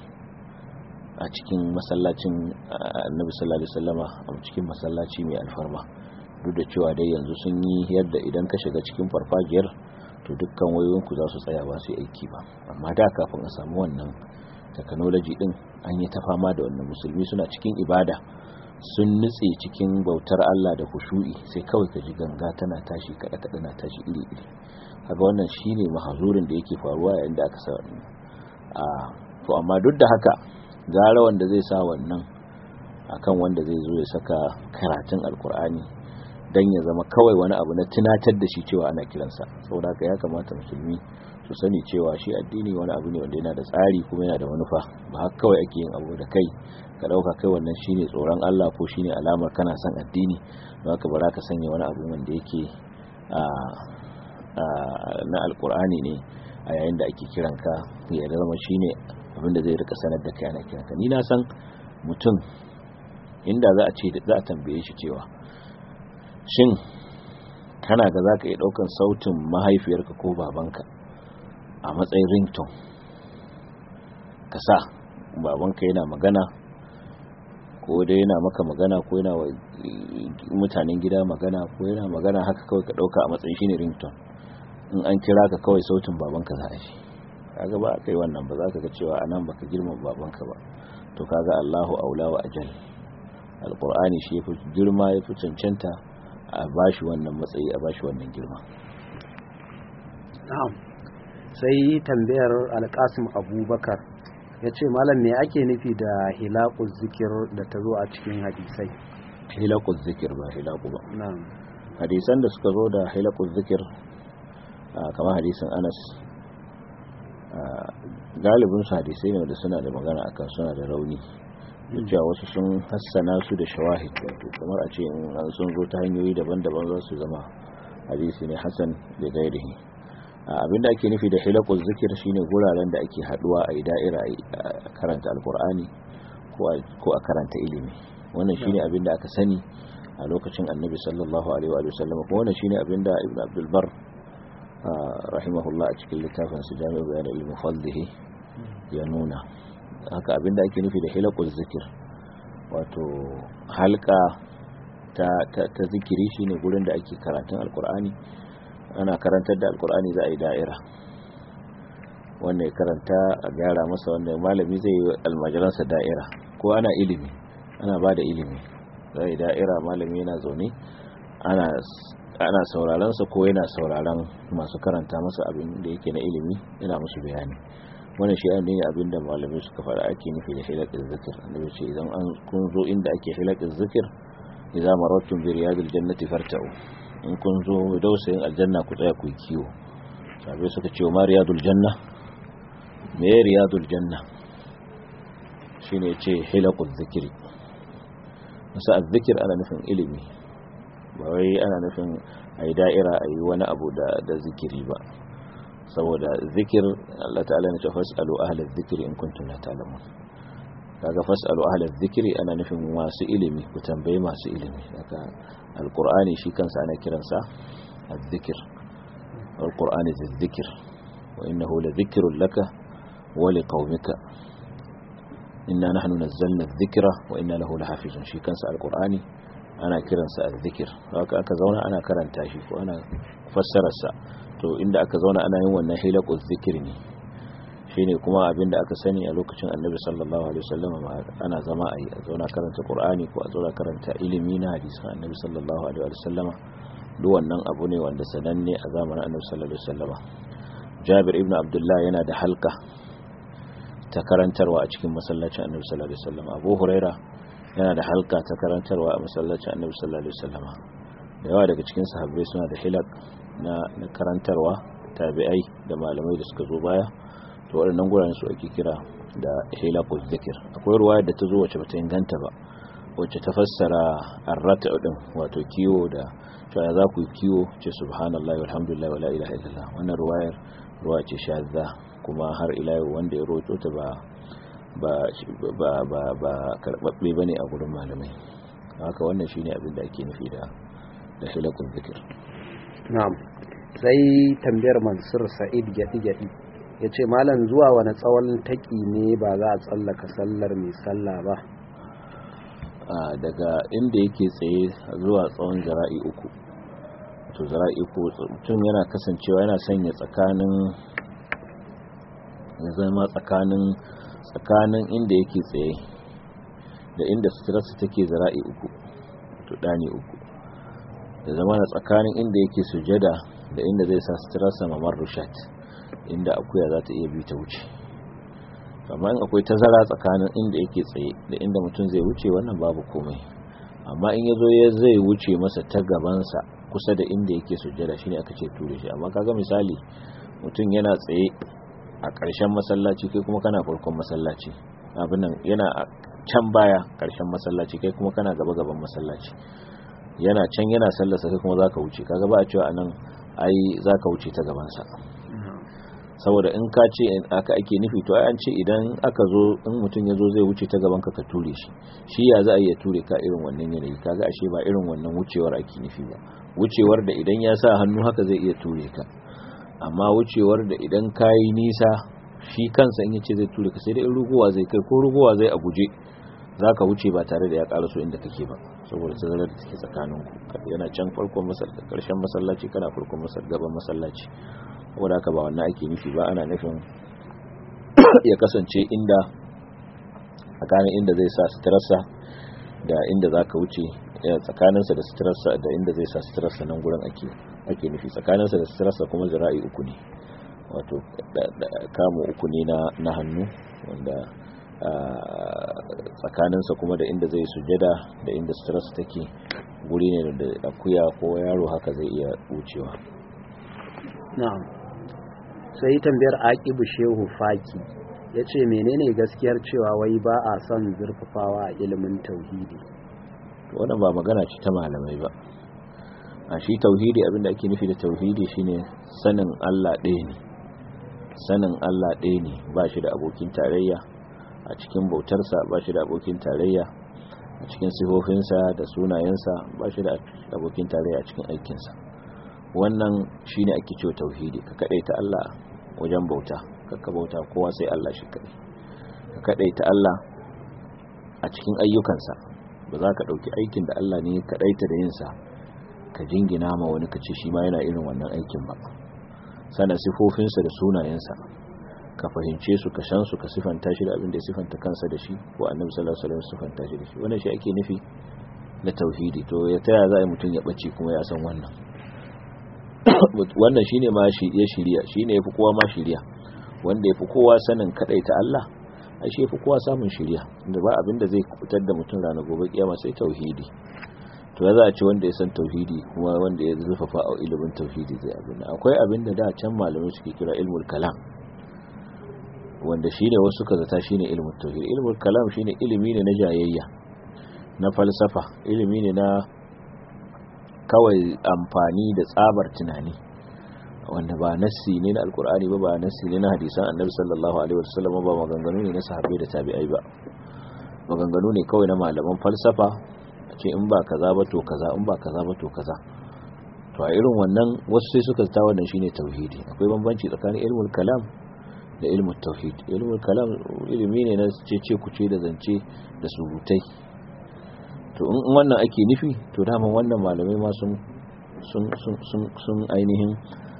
a cikin masallacin Annabi sallallahu alaihi wasallama, a cikin masallaci mai alfarma. duk da cewa dai yanzu sun yi yadda idan ka shiga cikin farfajiyar to dukkan wayoyinku za su tsaya ba su aiki ba, amma da kafin a samu wannan technology din an yi ta fama da wannan. Musulmi suna cikin ibada sun nutse cikin bautar Allah da khushu'i, sai kawai ka ji ganga tana tashi, kada kada na tashi iri iri. kaga wannan shine mahazurin da yake faruwa yayin da aka sa a to amma duk da haka gara wanda zai sa wannan akan wanda zai zo ya saka karatun alkur'ani dan ya zama kawai wani abu na tunatar da shi cewa ana kiransa. Saboda haka ya kamata musulmi su sani cewa shi addini wani abu ne wanda yana da tsari kuma yana da manufa, ba haka kawai ake yin abu da kai ka dauka kai wannan shine tsoron Allah ko shine alamar kana son addini, don haka bara ka sanya wani abu wanda yake a na alkur'ani ne a yayin da ake kiranka ya zama shine abin da zai rika sanar da kai ana kiranka. Ni na san mutum inda za a ce za a tambaye shi cewa shin kana ga za ka iya ɗaukan sautin mahaifiyarka ko babanka a matsayin ringtone ka sa babanka yana magana ko dai yana maka magana ko yana wa mutanen gida magana ko yana magana haka kawai ka ɗauka a matsayin shine ringtone, in an kira ka kawai sautin babanka za a ji. kaga ba kai wannan ba za ka ga cewa anan baka girmama babanka ba. to kaga Allahu aula wa ajal, alqur'ani shi yafi girma yafi cancanta a bashi wannan matsayi, a bashi wannan girma. na'am. Sai tambayar Alqasim Abubakar yace malam me ake nufi da hilaquz zikir da tazo a cikin hadisai? Hilaquz zikir ba hilaqu ba. na'am. Hadisan da suka zo da hilaquz zikir kamar hadisin Anas, galibin su hadisai ne da suna da magana akan suna da rauni, duk da wasu sun hassana su da shawahid, wato kamar a ce in an sun zo ta hanyoyi daban-daban za su zama hadisi ne hasan da gairihi. Abinda ake nufi da hilaquz zikir shine guraren da ake haduwa a da'ira a karanta alqur'ani ko a karanta ilimi. Wannan shine abinda aka sani a lokacin Annabi sallallahu alaihi wa sallam, ko wannan shine abinda Ibn Abdul Barr rahimahullah a cikin littafin su Jami'u Bayan Ilmi Fadlihi ya nuna. Haka abinda ake nufi da hilaquz zikir wato halka ta ta, ta zikiri shine gurin da ake karatun alqur'ani, ana karantar da alqur'ani za a yi da'ira, wanda ya karanta a gyara masa, wanda malami zai yi almajiransa da'ira, ko ana ilimi ana bada ilimi za a yi da'ira, malami yana zaune ana ana sauraron sa ko yana sauraron masu karanta masa abin da yake na ilimi, yana musu bayani. wannan shi ne abin da malamai suka fara ake nufi da hilaquz zikir. Annabi ce idan an kun zo inda ake hilaquz zikir, idza marattum bi riyadil jannati farta'u, in kun zo dausayin aljanna ku tsaya ku yi kiwo. Sabai suka ce ma riyadul janna, me riyadul janna? shine ce hilaquz zikri. masa azzikir ana nufin ilimi, ba wai ana nufin ayi da'ira ayi wani abu da da zikiri ba, saboda zikir Allah ta'ala ne ce fasalu ahla dhikri in kuntum la ta'lamun. kaga fasalu ahla dhikri ana nufin masu ilimi, ku tambaye masu ilimi. haka alqur'ani shi kansa ana kiransa azzikir, alqur'ani zikr wa innahu la dhikrun laka wa liqaumika inna nahnu nazzalna adh-dhikra wa inna lahu lahafizun. shi kansa alqur'ani ana kiransa azzikir. haka aka zauna ana karanta shi ko ana fassara sa, to inda aka zauna ana yin wannan hilaquz zikir ne. shine kuma abinda aka sani a lokacin Annabi sallallahu alaihi wasallam, ana zama a yi a zauna karanta Qur'ani ko a zauna karanta ilimi na hadisin Annabi sallallahu alaihi wasallam. duk wannan abu ne wanda sananne a zamanin Annabi sallallahu alaihi wasallam. Jabir ibn Abdullah yana da halka ta karantarwa a cikin masallacin Annabi sallallahu alaihi wasallam. Abu Huraira yana da halka ta karantarwa a masallacin Annabi sallallahu alaihi wasallam. da yawa daga cikin sahabbai suna da hilaq na, na karantarwa, tabi'ai da malamai da suka zo baya, to waɗannan guraren su ake kira da hilaquz zikir. akwai ruwaya da ta zo wacce bata inganta ba, wacce ta fassara ar-rata' din, wato kiwo da cewa za ku kiwo ce subhanallahi walhamdulillahi wala ilaha illallah. wannan ruwayar ruwa ce shadda, kuma har ila yau wanda ya roto ta ba ba ba ba, ba karbabbe bane a gurin malamai. haka wannan shine abin da ake nufi da da hilaquz zikir. na'am. Sai tambayar Mansur Sa'id Gadi Gadi yace malam zuwa wani tsawon taki ne ba za a tsallaka sallar mai sallah ba? daga inda yake tsaye zuwa tsawon zira'i uku to zira'i uku mutum yana kasancewa yana sanya tsakanin ya zama tsakanin tsakanin inda yake tsaye da inda suturarsa take zira'i uku to dani uku da zama na tsakanin inda yake sujada da inda zai sa suturarsa mamar rushat inda akuya za ta iya bi ta wuce amma in akwai tazara tsakanin inda yake tsaye da inda mutum zai wuce wannan babu komai amma in yazo ya zai wuce masa ta gabansa kusa da inda yake sujjada shine aka ce ture shi amma kaga misali mutum yana tsaye a ƙarshen masallaci kai kuma kana farkon masallaci abin nan yana can baya ƙarshen masallaci kai kuma kana gaba gaban masallaci yana can yana sallarsa kai kuma zaka wuce kaga ba a cewa anan ai zaka wuce ta gabansa saboda in ka ce aka ake nufi to ai an ce idan aka zo in mutum ya zo zai wuce ta gaban ka ka ture shi shi ya za a iya ture ka irin wannan yanayi kaga ashe ba irin wannan wucewar ake nufi ba wucewar da idan ya sa hannu haka zai iya ture ka amma wucewar da idan ka yi nisa shi kansa in yace zai ture ka sai dai in rugowa zai kai ko rugowa zai a guje za ka wuce ba tare da ya karaso inda kake ba saboda tazarar da take tsakaninku yana can farkon masallaci karshen masallaci kana farkon masallaci gaban masallaci wadda haka ba wannan ake nufi ba ana nufin ya kasance inda tsakanin inda zai sa suturarsa da inda za ka wuce tsakaninsa da suturarsa da inda zai sa suturarsa nan gurin ake ake nufi tsakaninsa da suturarsa kuma zira'i uku ne wato kamu uku ne na hannu wanda tsakaninsa kuma da inda zai sujada da inda suturarsa take guri ne da akuya ko yaro haka zai iya wucewa. na'am sai tambayar aqibu shehu faki yace menene gaskiyar cewa wai ba a son zurfafawa a ilimin tauhidi? wannan ba magana ce ta malamai ba. a shi tauhidi abinda ake nufi da tauhidi shine sanin Allah ɗaya ne sanin Allah ɗaya ne ba shi da abokin tarayya a cikin bautarsa, ba shi da abokin tarayya a cikin sifofinsa da sunayensa, ba shi da abokin tarayya a cikin aikinsa. wannan shine ake cewa tauhidi, ka kadaita Allah wajen bauta, ka bauta kowa sai Allah shi kadai, ka kadaita Allah a cikin ayyukansa, ba za ka dauki aikin da Allah ne kadaita da yin sa ka jingina ma wani kace shi ma yana irin wannan aikin ba. sana sifofinsa da sunayensa ka fahimce su, ka shan su, ka sifanta shi da abin da ya sifanta kansa da shi ko annabi sallallahu alaihi wasallam sifanta shi da shi. wannan shi ake nufi na tauhidi. to ya taya za a yi mutum ya bace kuma ya san wannan wannan shine ma shi ya shiriya, shine yafi kowa ma shiriya, wanda yafi kowa sanin kadaita Allah ai shi yafi kowa samun shiriya, inda ba abinda zai fitar da mutum ranar gobe kiyama sai tauhidi. to ya za a ce wanda ya san tauhidi kuma wanda ya zurfafa a ilimin tauhidi zai abin akwai abinda da can malamai suke kira ilmul kalam, wanda shine wasu suka zata shine ilmul tauhid. ilmul kalam shine ilimi ne na jayayya, na falsafa, ilimi ne na kawai amfani da tsabar tunani, wanda ba nassi ne na alkur'ani ba, ba nassi ne na hadisan annabi sallallahu alaihi wasallam ba, maganganu ne na sahabbai da tabi'ai ba, maganganu ne kawai na malaman falsafa, ce in ba kaza ba to kaza, in ba kaza ba to kaza. to a irin wannan wasu sai suka ta wannan shine tauhidi. akwai bambanci tsakanin ilmul kalam da ilmul tauhid. ilmul kalam ilimi ne na cece kuce da zance da surutai. to in wannan ake nufi to daman wannan malamai ma sun sun sun sun ainihin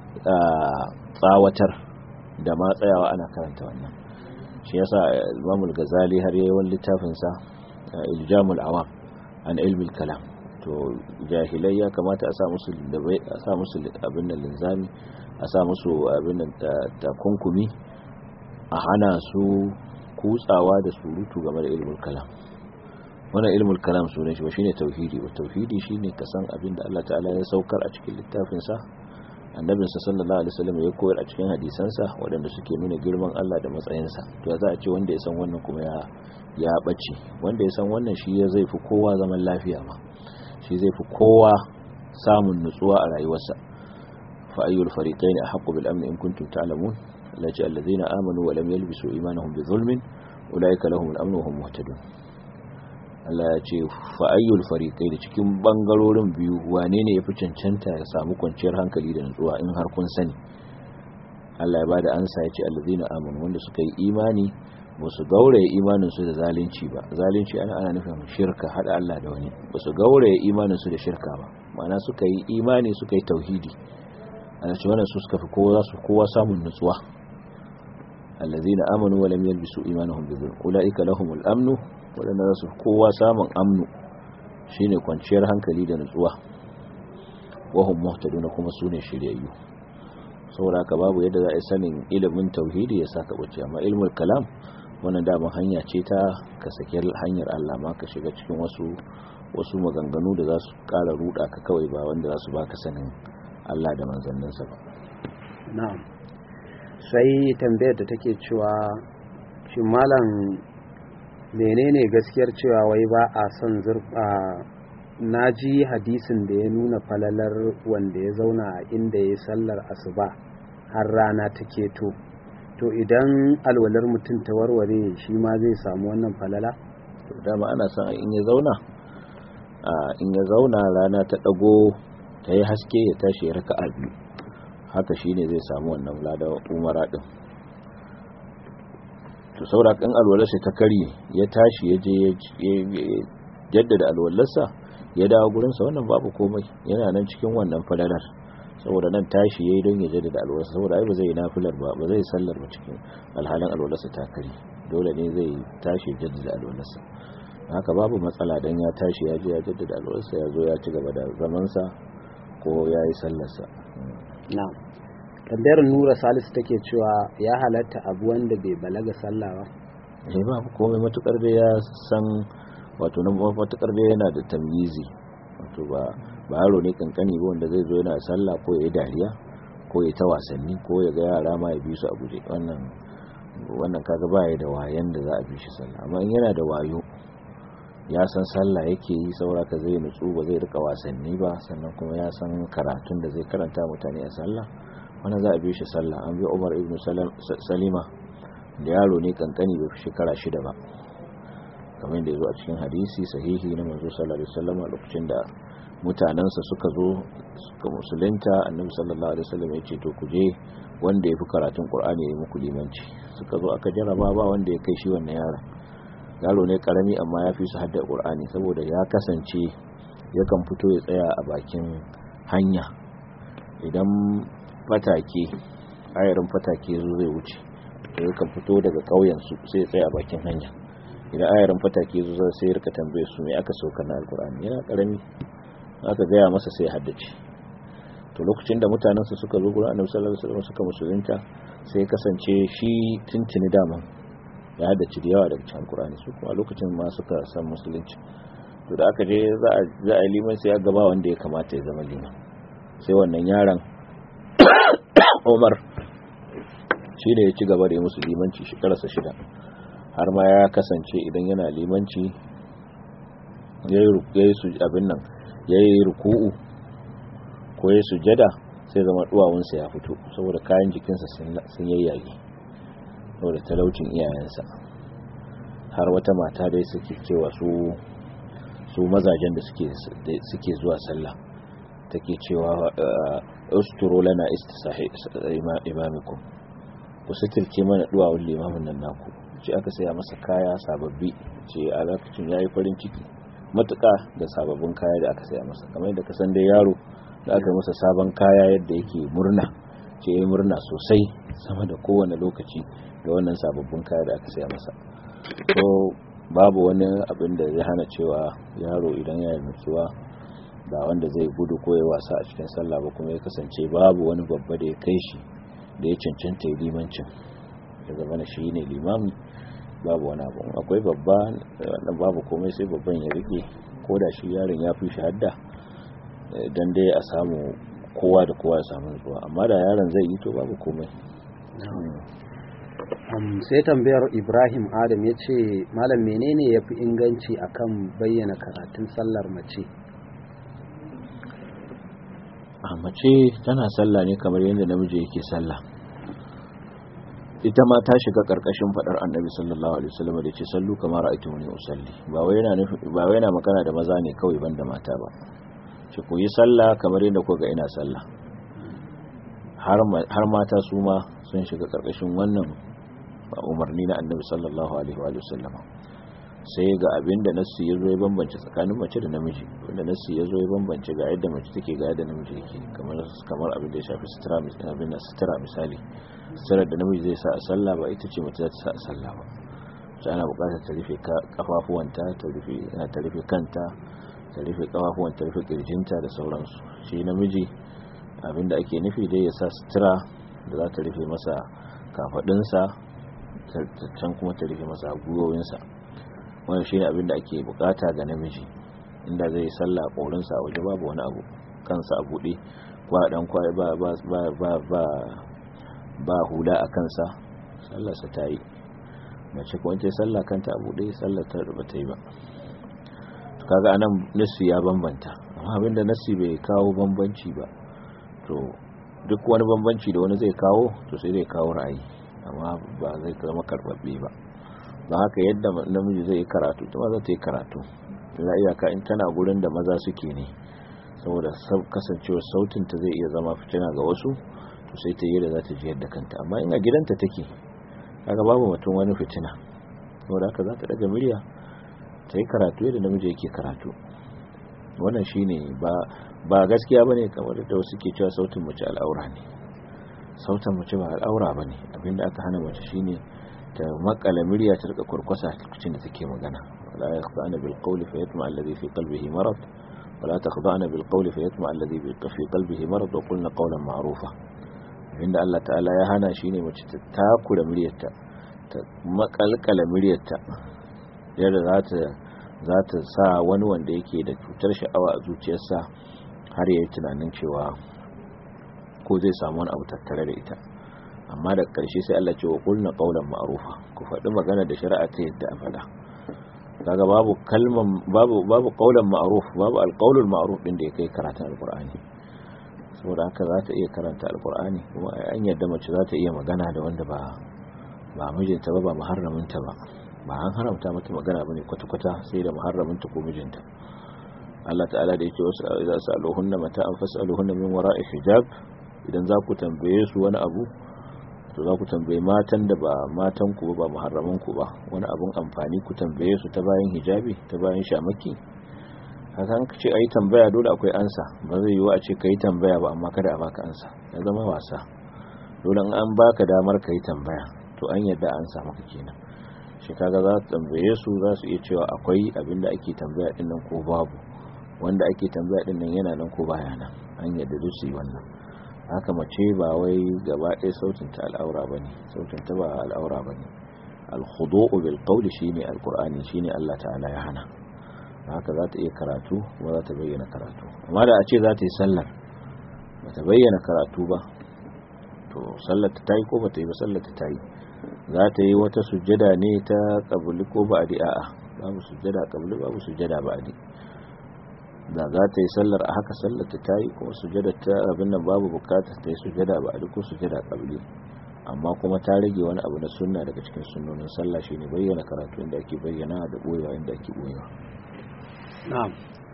tsawatar da ma tsayawa ana karanta wannan. shi yasa Imam al-Ghazali har yayin wani littafin sa Iljamul Awam an ilmi al-kalam. to jahilai ya kamata a sa musu a sa musu abin nan linzami, a sa musu abin nan takunkumi, a hana su kutsawa da surutu game da ilmul kalam. wannan ilmul kalam sunan shi ba shine tauhidi ba. tauhidi shine ka san abin da Allah ta'ala ya saukar a cikin littafin sa, annabinsa sallallahu alaihi wasallam ya koyar a cikin hadisansa waɗanda suke nuna girman Allah da matsayinsa. to za a ce wanda ya san wannan kuma ya ya bace. wanda ya san wannan shi ya zai fi kowa zaman lafiya ma, shi zai fi kowa samun nutsuwa a rayuwarsa. fa ayyul fariqayn ahqqu bil amn in kuntum ta'lamun, allati allazina amanu wa lam yalbisu imanahum bi dhulmin ulaika lahumul amn wa hum muhtadun. Allah ya ce fa ayyul fariqayn, cikin bangarorin biyu wane ne yafi cancanta ya samu kwanciyar hankali da nutsuwa in har kun sani. Allah ya bada ansa yace allazina amanu wanda suka yi imani ba su gauraye imanin su da zalunci ba. Zalunci ana ana nufin shirka, hada Allah da wani. Ba su gauraye imanin su da shirka ba, ma'ana suka yi imani suka yi tauhidi. ana ce wannan su suka fi kowa su kowa samun nutsuwa. allazina amanu wa lam yalbisu imanuhum bi dhulm ulaika lahumul amnu, wadanda za su kowa samun amnu shine kwanciyar hankali da nutsuwa. wa hum muhtadun kuma sune shiryayyu. saboda ka babu yadda za a sanin ilimin tauhidi ya saka bace, amma ilmul kalam wannan da hanya ce ta ka saki hanyar Allah ma ka shiga cikin wasu wasu maganganu da za su kara ruda ka kawai, ba wanda za su baka sanin Allah da manzanninsa ba. na'am. Sai tambayar da take cewa shin malam menene gaskiyar cewa wai ba a son zurfa? Naji hadisin da ya nuna falalar wanda ya zauna a inda ya sallar asuba har rana ta keto, to idan alwalar mutum ta warware shi ma zai samu wannan falala? To dama ana son in ya zauna a in ya zauna rana ta dago ta yi haske ya tashi ya raka'a biyu, haka shine zai samu wannan lada umara din. to saboda kan alwalarsa ta kare ya tashi ya je ya jaddada alwalarsa ya dawo gurin sa, wannan babu komai, yana nan cikin wannan falalar. saboda nan tashi yayi don ya jaddada alwalarsa, saboda ai ba zai nafilar ba ba zai sallar ba cikin alhalin alwalarsa ta kare, dole ne zai tashi jaddada alwalarsa. haka babu matsala dan ya tashi ya je ya jaddada alwalarsa ya zo ya ci gaba da zaman sa ko yayi sallarsa. na'am. tambayar Nura Salisu take cewa ya halatta abu wanda bai balaga sallah ba? eh babu komai matukar da ya san, wato nan matukar da yana da tamyizi, wato ba ba yaro ne kankani ba wanda zai zo yana sallah ko yayi dariya ko yayi ta wasanni ko ya ga yara ma ya bi su a guje. wannan wannan kaga baya da wayan da za a bi shi sallah. amma in yana da wayo ya san sallah yake yi, saboda ka zai nutsu ba zai rika wasanni ba, sannan kuma ya san karatun da zai karanta mutane a sallah, wannan za a bi shi sallah. an bi Umar ibn Salima da yaro ne kankani bai fi shekara shida ba, kamar yadda ya zo a cikin hadisi sahihi na manzo sallallahu alaihi wasallam. lokacin da mutanansa suka zo suka musulunta, annabi sallallahu alaihi wasallam ya ce to ku je wanda ya fi karatun Qur'ani ya yi muku limanci. suka zo aka jarraba ba wanda ya kai shi wannan yaron. yaro ne karami amma ya fi su hadda Qur'ani, saboda ya kasance yakan fito ya tsaya a bakin hanya idan fatake ayarin fatake zo zai wuce, to yakan fito daga ƙauyen su sai ya tsaya a bakin hanya. idan ayarin fatake zo sai ya rika tambaye su me aka sauka na alkur'ani, yana karami aka gaya masa sai ya haddace. to lokacin da mutanen su suka zo gurin annabi sallallahu alaihi wasallam suka musulunta, sai ya kasance shi tuntuni dama ya haddace da yawa daga cikin alkur'ani, su kuma lokacin ma suka san musulunci. to da aka je za a za a liman sai ya gaba wanda ya kamata ya zama liman, sai wannan yaron Umar shi ne ya ci gaba da yi musu limanci shekararsa shida, har ma ya kasance idan yana limanci ya yi su abin nan ya yi ruku'u ko ya sujada sai zama duwawunsa ya fito, saboda kayan jikinsa sun yayyage saboda talaucin iyayensa. har wata mata dai suke cewa su su mazajen da suke suke zuwa sallah take cewa usturu lana istisahi imamikum, ku sitirce mana duwawun limamin nan naku. ce aka saya masa kaya sababbi, ce a lokacin yayi farin ciki matuƙa da sababbin kaya da aka saya masa, kamar yadda ka san dai yaro da aka masa sabon kaya yadda yake murna, ce yayi murna sosai sama da kowane lokaci da wannan sababbin kaya da aka saya masa. so babu wani abin da zai hana cewa yaro idan ya yi nutsuwa ba wanda zai gudu ko ya wasa a cikin sallah ba, kuma ya kasance babu wani babba da ya kai shi da ya cancanta ya limancin, ya zama na shi ne limami, babu wani abu. akwai babba wannan babu komai, sai babban ya rike, ko da shi yaron ya fi shi hadda, dan dai a samu kowa da kowa ya samu nutsuwa. amma da yaron zai yi to babu komai. Um, sai tambayar Ibrahim Adam ya ce malam menene ya fi inganci akan bayyana karatun sallar mace? a mace tana sallah ne kamar yadda namiji yake sallah. ita ma ta shiga karkashin fadar annabi sallallahu alaihi wasallam da ce sallu kamar ra'aytumuni usalli. ba wai yana ba wai yana magana da maza ne kawai banda mata ba, ce ku yi sallah kamar yadda kuka ga ina sallah. har mata su ma sun shiga karkashin wannan umarni na annabi sallallahu alaihi wa sallam. sai ga abinda nassi yazo ya bambance tsakanin mace da namiji, wanda nassi yazo ya bambance ga yadda mace take ga yadda namiji yake, kamar kamar abin da ya shafi sutura, abin da sutura misali, sutura da namiji zai sa a sallah ba ita ce mace za ta sa a sallah ba. sai ana buƙatar ta rufe kafafuwanta, ta rufe ta rufe kanta, ta rufe kafafuwanta, ta rufe kirjinta da sauransu. shi namiji abinda ake nufi dai ya sa sutura da za ta rufe masa kafadinsa, can kuma ta rufe masa gwiwowinsa. wannan shine abinda ake bukata ga namiji. inda zai yi sallah korinsa a waje babu wani abu, kansa a bude, kwa dan kwa ba ba ba ba ba hula a kansa, sallar sa tayi. mace ko wanda sallah kanta a bude, sallar ta ba ta yi ba. kaga anan nasi ya bambanta, amma abinda nasi bai kawo bambanci ba, to duk wani bambanci da wani zai kawo to sai zai kawo ra'ayi, amma ba zai zama karbabbe ba. ba haka yadda namiji zai yi karatu ta maza ta yi karatu, za iyaka in tana gurin da maza suke ne, saboda kasancewar sautin ta zai iya zama fitina ga wasu, to sai ta yi da za ta ji yadda kanta. amma in a gidanta take, kaga babu mutum wani fitina, saboda haka za ta daga murya ta yi karatu yadda namiji yake karatu. wannan shine ba ba gaskiya bane kamar da wasu ke cewa sautin mace al'aura ne. sautin mace ba al'aura bane, abinda aka hana mace shine ta makala murya ta rika kurkusa cikin da take magana. wala yakhda'na bil qawli fayatma alladhi fi qalbihi marad wala takhda'na bil qawli fayatma alladhi fi qalbihi marad wa qulna qawlan ma'rufa. inda Allah ta'ala ya hana shine mace ta takura muryarta, ta makalkala muryarta yadda za ta za ta sa wani wanda yake da cutar sha'awa a zuciyarsa har yayi tunanin cewa ko zai samu wani abu tattare da ita. amma da ƙarshe sai Allah ce wa qulna qawlan ma'rufa, ku faɗi magana da shari'a ta yadda a faɗa. kaga babu kalman babu babu qawlan ma'ruf, babu alqawlul ma'ruf din da yake karatun alqur'ani. saboda haka za ta iya karanta alqur'ani, kuma an yadda mace za ta iya magana da wanda ba ba mijinta ba, ba muharraminta ba. ba an haramta mata magana bane kwata-kwata sai da muharraminta ko mijinta. Allah ta'ala da yake wasu idza sa'aluhunna mata'an fas'aluhunna min wara'i hijab, idan za ku tambaye su wani abu to za ku tambaye matan da ba matan ku ba muharraman ku ba, wani abun amfani ku tambaye su ta bayan hijabi, ta bayan shamaki. haka an ce ayi tambaya dole akwai ansa, ba zai yiwu a ce kai tambaya ba amma kada a baka ansa, ya zama wasa. dole an baka damar kai tambaya to an yadda ansa maka kenan. shi kaga za su tambaye su, za su iya cewa akwai abinda ake tambaya din nan ko babu, wanda ake tambaya din nan yana nan ko baya nan, an yadda duk su yi wannan. haka mace ba wai gaba ɗaya sautin ta al'aura bane, sautin ta ba al'aura bane. al-khudu'u bil qawli shine al-qur'ani, shine Allah ta'ala ya hana. haka za ta iya karatu kuma za ta bayyana karatu. amma da a ce za ta yi sallar ba ta bayyana karatu ba, to sallar ta yi ko ba ta yi ba, sallar ta yi. za ta yi wata sujjada ne ta qabli ko ba'di, a'a babu sujjada qabli, babu sujjada ba'di. da za ta yi sallar a haka, sallar ta yi kuma sujjada ta abin nan babu bukatar ta yi sujjada ba'di ko sujjada qabli. amma kuma ta rage wani abu na sunna daga cikin sunnonin sallah, shine bayyana karatu inda ake bayyana da boyewa inda ake boyewa. na'am.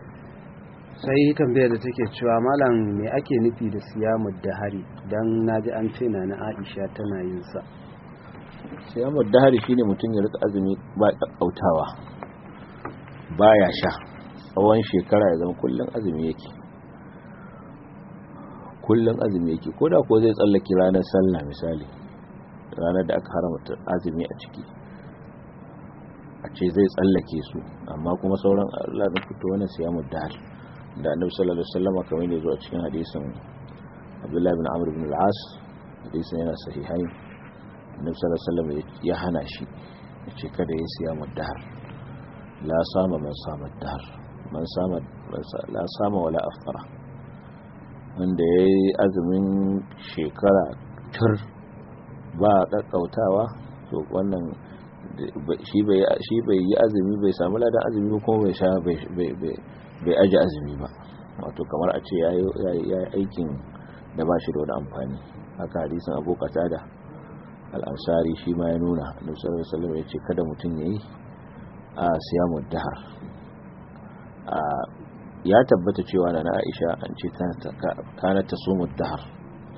sai tambayar da take cewa malam me ake nufi da siyamud dahari, dan naji an ce na na Aisha tana yin sa. siyamud dahari shine mutum ya rika azumi ba kakkautawa, baya sha tsawon shekara, ya zama kullun azumi yake kullun azumi yake ko da ko zai tsallake ranar sallah misali, ranar da aka haramta azumi a ciki, a ce zai tsallake su, amma kuma sauran Allah da fito wannan siyamud dahari da Annabi sallallahu alaihi wasallam kamar yadda zo a cikin hadisin Abdullah ibn Amr ibn al-As, hadisin yana sahihai. Annabi sallallahu alaihi wasallam ya hana shi, yace kada ya siyamud dahr, la sama man sama dahr, man sama la sama wala aftara. wanda yayi azumin shekara tur ba kakkautawa, to wannan shi bai shi bai yi azumi, bai samu ladan azumi ba, kuma bai sha bai bai bai aje azumi ba. wato kamar a ce yayi yayi aikin da ba shi da wani amfani. haka hadisin Abu Qatada al-Ansari shi ma ya nuna, Annabi sallallahu alaihi wasallam ya ce kada mutun yayi a siyamud dahr. a ya tabbata cewa na Aisha an ce ta kana tasumud dahr,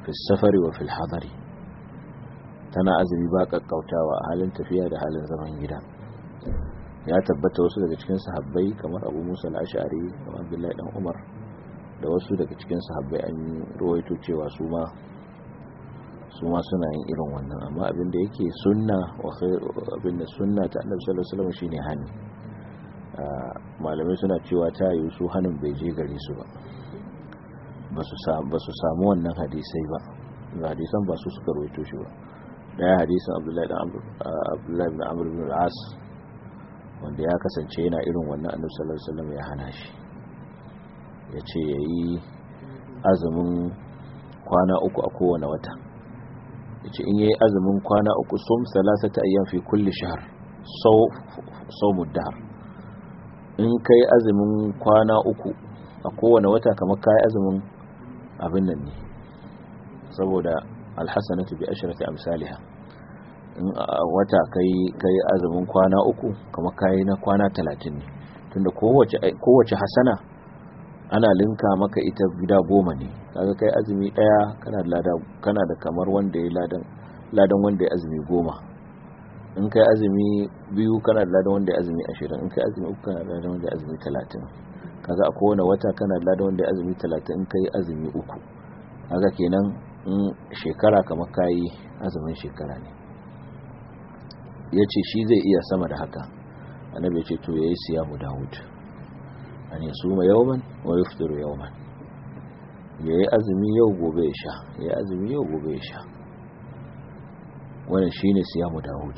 fi safari wa fil hadari, tana azumi ba kakkautawa a halin tafiya da halin zaman gida. Ya tabbata wasu daga cikin sahabbai kamar Abu Musa al-Ash'ari da Abdullahi dan Umar da wasu daga cikin sahabbai an rawaito cewa su ma su ma suna yin irin wannan, amma abin da yake sunna wa khairu abin da sunna ta Annabi sallallahu alaihi wasallam shine hani. Malamai suna cewa ta yi su hanin bai je gare su ba, ba su samu wannan hadisai ba, hadisan ba su suka rawaito shi ba. Daya hadisin Abdullahi ibn Amr Abdullahi ibn Amr ibn al-As wanda ya kasance yana irin wannan, Annabi sallallahu alaihi wasallam ya hana shi, yace yayi azumin kwana uku a kowane wata. Yace in yayi azumin kwana uku, sum salasata ayyam fi kulli shahr, saw sawmud dahr. In kai azumin kwana uku a kowane wata kamar kai azumin abin nan ne, saboda alhasanatu bi ashrati amsalha. In wata kai kai azumin kwana uku kamar kai na kwana talatin ne, tunda kowace kowace hasana ana linka maka ita gida goma ne. Kaga kai azumi daya kana da lada, kana da kamar wanda ya ladan ladan wanda ya azumi goma. In kai azumi biyu kana da ladan wanda ya azumi ashirin. In kai azumi uku kana da ladan wanda ya azumi talatin. Kaga a kowane wata kana da ladan wanda ya azumi talatin in kai azumi uku. Kaga kenan in shekara kamar kai azumin shekara ne. Yace shi zai iya sama da haka. Annabi ya ce to yayi siyamu Dawud, an yasuma yawman wa yuftiru yawman. Yayi azumi yau gobe ya sha, yayi azumi yau gobe ya sha. Wannan shine siyamu Dawud.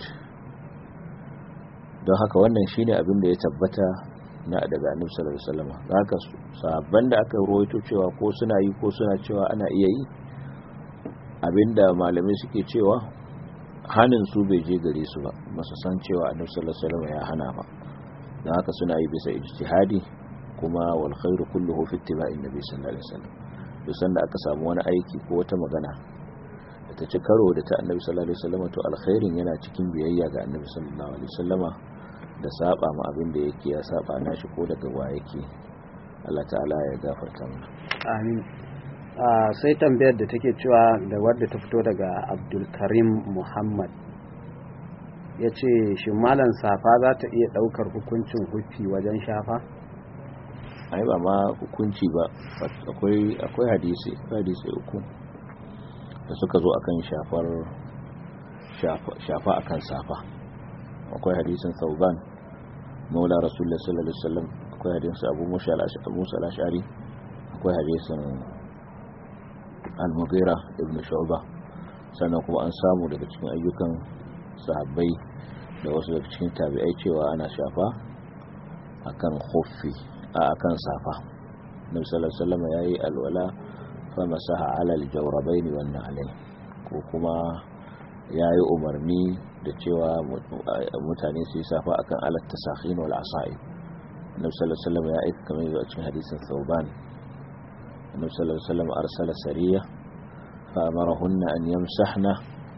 Don haka wannan shine abin da ya tabbata na daga Annabi sallallahu alaihi wasallam. Haka sahabban da aka rawaito cewa ko suna yi ko suna cewa ana iya yi, abinda malamai suke cewa hanin su bai je gare su ba, masu san cewa Annabi sallallahu alaihi wasallam ya hana ba. Don haka suna yi bisa ijtihadi, kuma wal khairu kulluhu fi ittiba'in nabi sallallahu alaihi wasallam. Duk sanda aka samu wani aiki ko wata magana da ta ci karo da ta Annabi sallallahu alaihi wasallam, to alkhairin yana cikin biyayya ga Annabi sallallahu alaihi wasallama da saba ma abin da yake ya saba nashi ko daga wa yake. Allah ta'ala ya gafarta mana. Amin. Sai tambayar da take cewa da wadda ta fito daga Abdul Karim Muhammad, ya ce shi malan safa za ta iya daukar hukuncin hufi wajen shafa? Ai ba ma hukunci ba, akwai akwai hadisi hadisi uku da suka zo akan shafar shafa shafa akan safa. Akwai hadisin Thawban maula Rasulullah sallallahu alaihi wasallam, akwai hadisin Abu Musa al-Ash'ari, akwai hadisin Al-Mughira ibn Shu'bah. Sannan kuma an samu daga cikin ayyukan sahabbai da wasu daga cikin tabi'ai cewa ana shafa akan khuffi a akan safa. Nabi sallallahu alaihi wasallam yayi alwala fa masaha ala al-jawrabayn wan na'layn, ko kuma yayi umarni da cewa mutane su yi safa akan alat tasakhin wal asa'ib. Nabi sallallahu alaihi wasallam ya aika kamar yadda a cikin hadisin Thawban, Nabi sallallahu alaihi wasallam arsala sariya fa amarahunna an yamsahna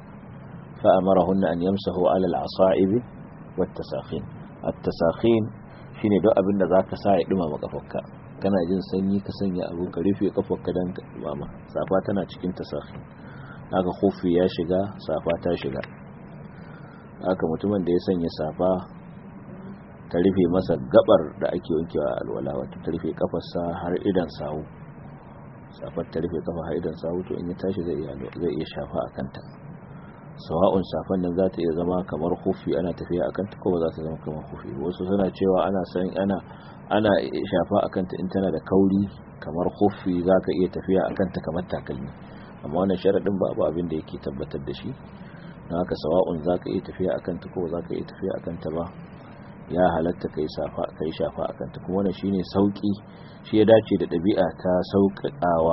fa amarahunna an yamsahu ala al-asa'ib wat tasakhin. At-tasakhin shine duk abin da zaka sa ya dumama kafarka, kana jin sanyi ka sanya abu ka rufe kafarka dan ka dumama. Safa tana cikin tasakhin. Haka khufi ya shiga, safa ta shiga. Haka mutumin da ya sanya safa ta rufe masa gabar da ake wankewa alwala, wato ta rufe kafarsa har idan sawu, safar ta rufe kafa har idan sawu, to in ya tashi zai iya zai iya shafa akan ta. Sawa'un safan nan za ta iya zama kamar khufi ana tafiya akan ta, ko ba za ta zama kamar khufi. Wasu suna cewa ana san ana ana shafa akan ta in tana da kauri kamar khufi, zaka iya tafiya akan ta kamar takalmi. Amma wannan sharadin babu abin da yake tabbatar da shi. Na haka sawa'un zaka iya tafiya akan ta ko zaka iya tafiya akan ta ba, ya halatta kai safa kai shafa akan ta. Kuma wannan shine sauki, shi ya dace da dabi'a ta sauƙaƙawa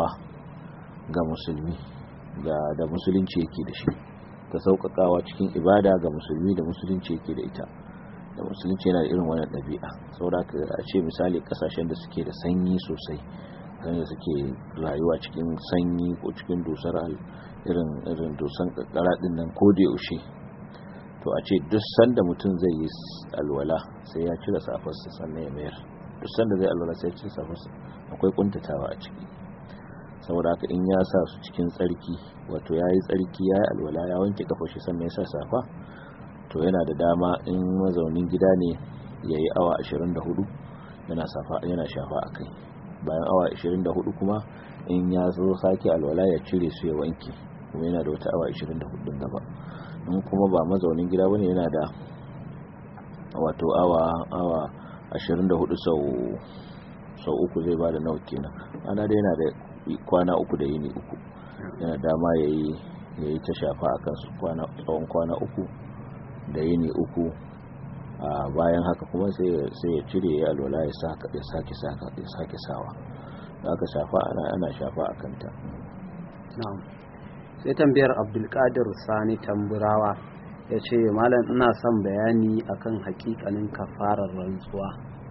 ga musulmi, ga da musulunci yake da shi, ta sauƙaƙawa cikin ibada ga musulmi da musulunci yake da ita. Da musulunci yana da irin wannan dabi'a. Saboda a ce misali kasashen da suke da sanyi sosai, kan suke rayuwa cikin sanyi ko cikin dusar irin irin dusan kankara din nan ko da yaushe, to a ce duk sanda mutum zai yi alwala sai ya cire safarsa sannan ya mayar. Duk sanda zai alwala sai ya cire safarsa, akwai kuntatawa a ciki. saboda haka in ya sa su cikin tsarki, wato ya yi tsarki ya yi alwala ya wanke kafar shi sannan ya sa safa, to yana da dama in mazaunin gida ne ya yi awa ashirin da hudu yana shafa a kai. Bayan awa ashirin da hudu kuma in ya zo sake alwala ya cire su ya wanke, kuma yana da wata awa ashirin da hudu gaba. In kuma ba mazaunin gida bane yana da wato awa awa ashirin da hudu sau sau uku zai bada nawa kenan. Ana da yana da kwana uku da yini uku, yana dama yayi yayi ta shafa akan su kwana tsawon kwana uku da yini uku. a bayan haka kuma sai sai ya cire ya alwala ya saka ya sake saka ya sake sawa. Haka shafa ana ana shafa akan ta. na'am. Sai tambayar Abdul Qadir Sani Tamburawa yace malam ina son bayani akan hakikanin kafarar rantsuwa.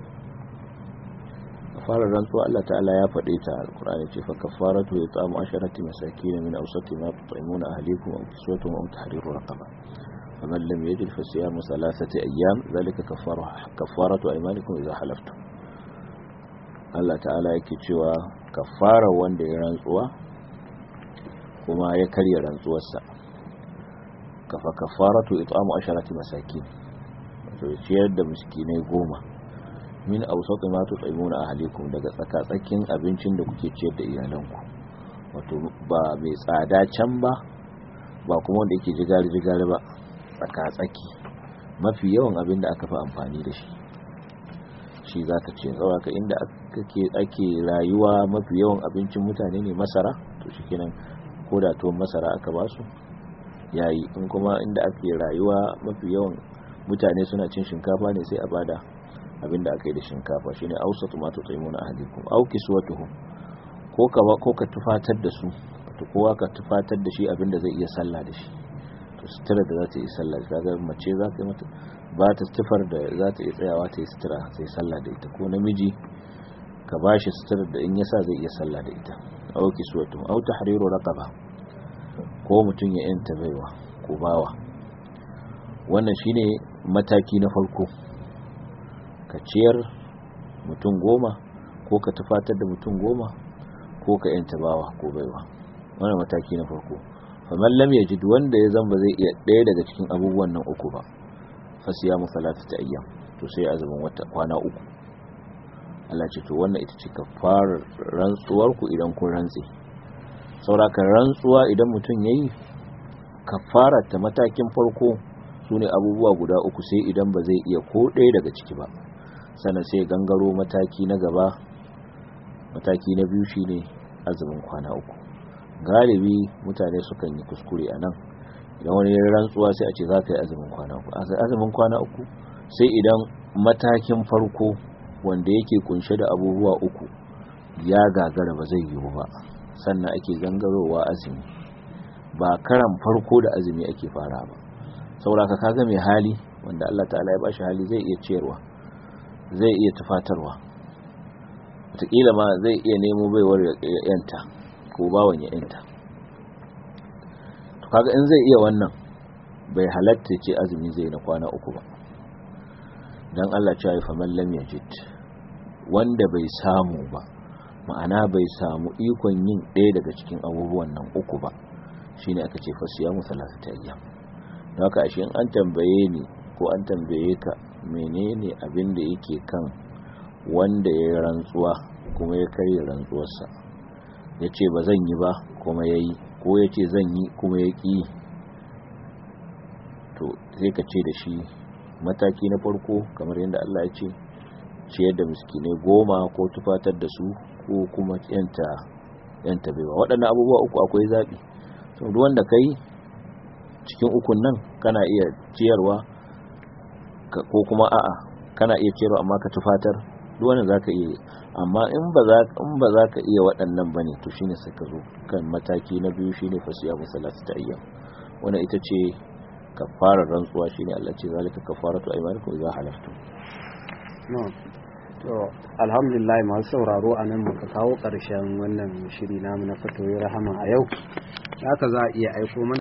Kafarar rantsuwa Allah ta'ala ya faɗe ta alqur'ani ce fa kafaratu yat'amu asharati masakin min awsati ma tut'imuna ahlikum aw kiswatuhum aw tahriru raqaba faman lam yajid fa siyamu thalathati ayyam dhalika kafaratu kafaratu aymanikum idha halaftum. Allah ta'ala yake cewa kafara wanda ya rantsuwa kuma ya karya rantsuwarsa, kafa kafaratu it'amu asharati masakin, wato ciyar da miskinai goma min awsati ma tut'imuna ahlikum, daga tsakatsakin abincin da kuke ciyar da iyalanku, wato ba mai tsada can ba ba kuma wanda yake jigari jigari ba, tsakatsaki, mafi yawan abin da aka fi amfani da shi shi zaka ce. Saboda inda ake ake rayuwa mafi yawan abincin mutane ne masara, to shikenan ko da tuwon masara aka ba su yayi. In kuma inda ake rayuwa mafi yawan mutane suna cin shinkafa ne, sai a bada abinda aka yi da shinkafa, shine awsatu ma tut'imuna ahlikum aw kiswatuhum, ko ka ko ka tufatar da su, to kowa ka tufatar da shi abinda zai iya sallah da shi, to sutura da za ta yi sallah. Kaga mace za ta yi mata ba ta tufar da za ta iya tsayawa ta yi sutura ta yi sallah da ita, ko namiji ka bashi sutura da in yasa zai iya sallah da ita. Aw kiswatuhum aw tahriru raqaba, ko mutun ya yanta baiwa ko bawa. Wannan shine mataki na farko, ka ciyar mutum goma ko ka tufatar da mutum goma ko ka yanta bawa ko baiwa. Wannan mataki na farko. faman lam yajid, wanda ya zamba zai iya daya daga cikin abubuwan nan uku ba, fa siyamu thalathati ayyam, to sai azumin wata kwana uku. Allah ce to wannan ita ce kafarar rantsuwar ku idan kun rantsi. Sauraka rantsuwa idan mutum yayi, kafarar ta matakin farko sune abubuwa guda uku, sai idan ba zai iya ko ɗaya daga ciki ba, sannan sai gangaro mataki na gaba. Mataki na biyu shine azumin kwana uku. Galibi mutane sukan yi kuskure anan, idan wani ya rantsuwa sai a ce za ka yi azumin kwana uku. Azumin kwana uku sai idan matakin farko wanda yake kunshe da abubuwa uku ya gagara ba zai yiwu ba, sannan ake gangarowa azumi. Ba karan farko da azumi ake fara ba. Saboda kaga mai hali wanda Allah ta'ala ya bashi hali zai iya ciyarwa, zai iya tufatarwa, wataƙila ma zai iya nemo baiwar ya yanta ko bawan ya yanta. To kaga in zai iya wannan, bai halatta ce azumi zai na kwana uku ba, dan Allah ya fa man lam yajid, wanda bai samu ba, ma'ana bai samu ikon yin ɗaya daga cikin abubuwan nan uku ba, shine aka ce fa siyamu thalathati ayyam. Haka ashe in an tambaye ni ko an tambaye ka menene abin da yake kan wanda ya rantsuwa kuma ya karya rantsuwarsa, ya ce ba zan yi ba kuma ya yi, ko ya ce zan yi kuma ya ƙi, to sai ka ce da shi mataki na farko kamar yadda Allah ya ce, ciyar da miskinai goma ko tufatar da su ko kuma yanta yanta baiwa. Waɗannan abubuwa uku akwai zaɓi, to duk wanda kai cikin ukun nan kana iya ciyarwa ko kuma a'a kana iya ciyarwa amma ka tufatar, duk wannan zaka iya. Amma in ba za in ba za ka iya waɗannan bane, to shine sai ka zo kan mataki na biyu, shine fasiyamu salasata ayyam. Wannan ita ce kafarar rantsuwa, shine Allah ce zalika kafaratu aymanikum idza halaftum. no to alhamdulillah masu sauraro anan muka kawo ƙarshen wannan shiri namu na fatoyi rahama a yau. Haka za a iya aiko mana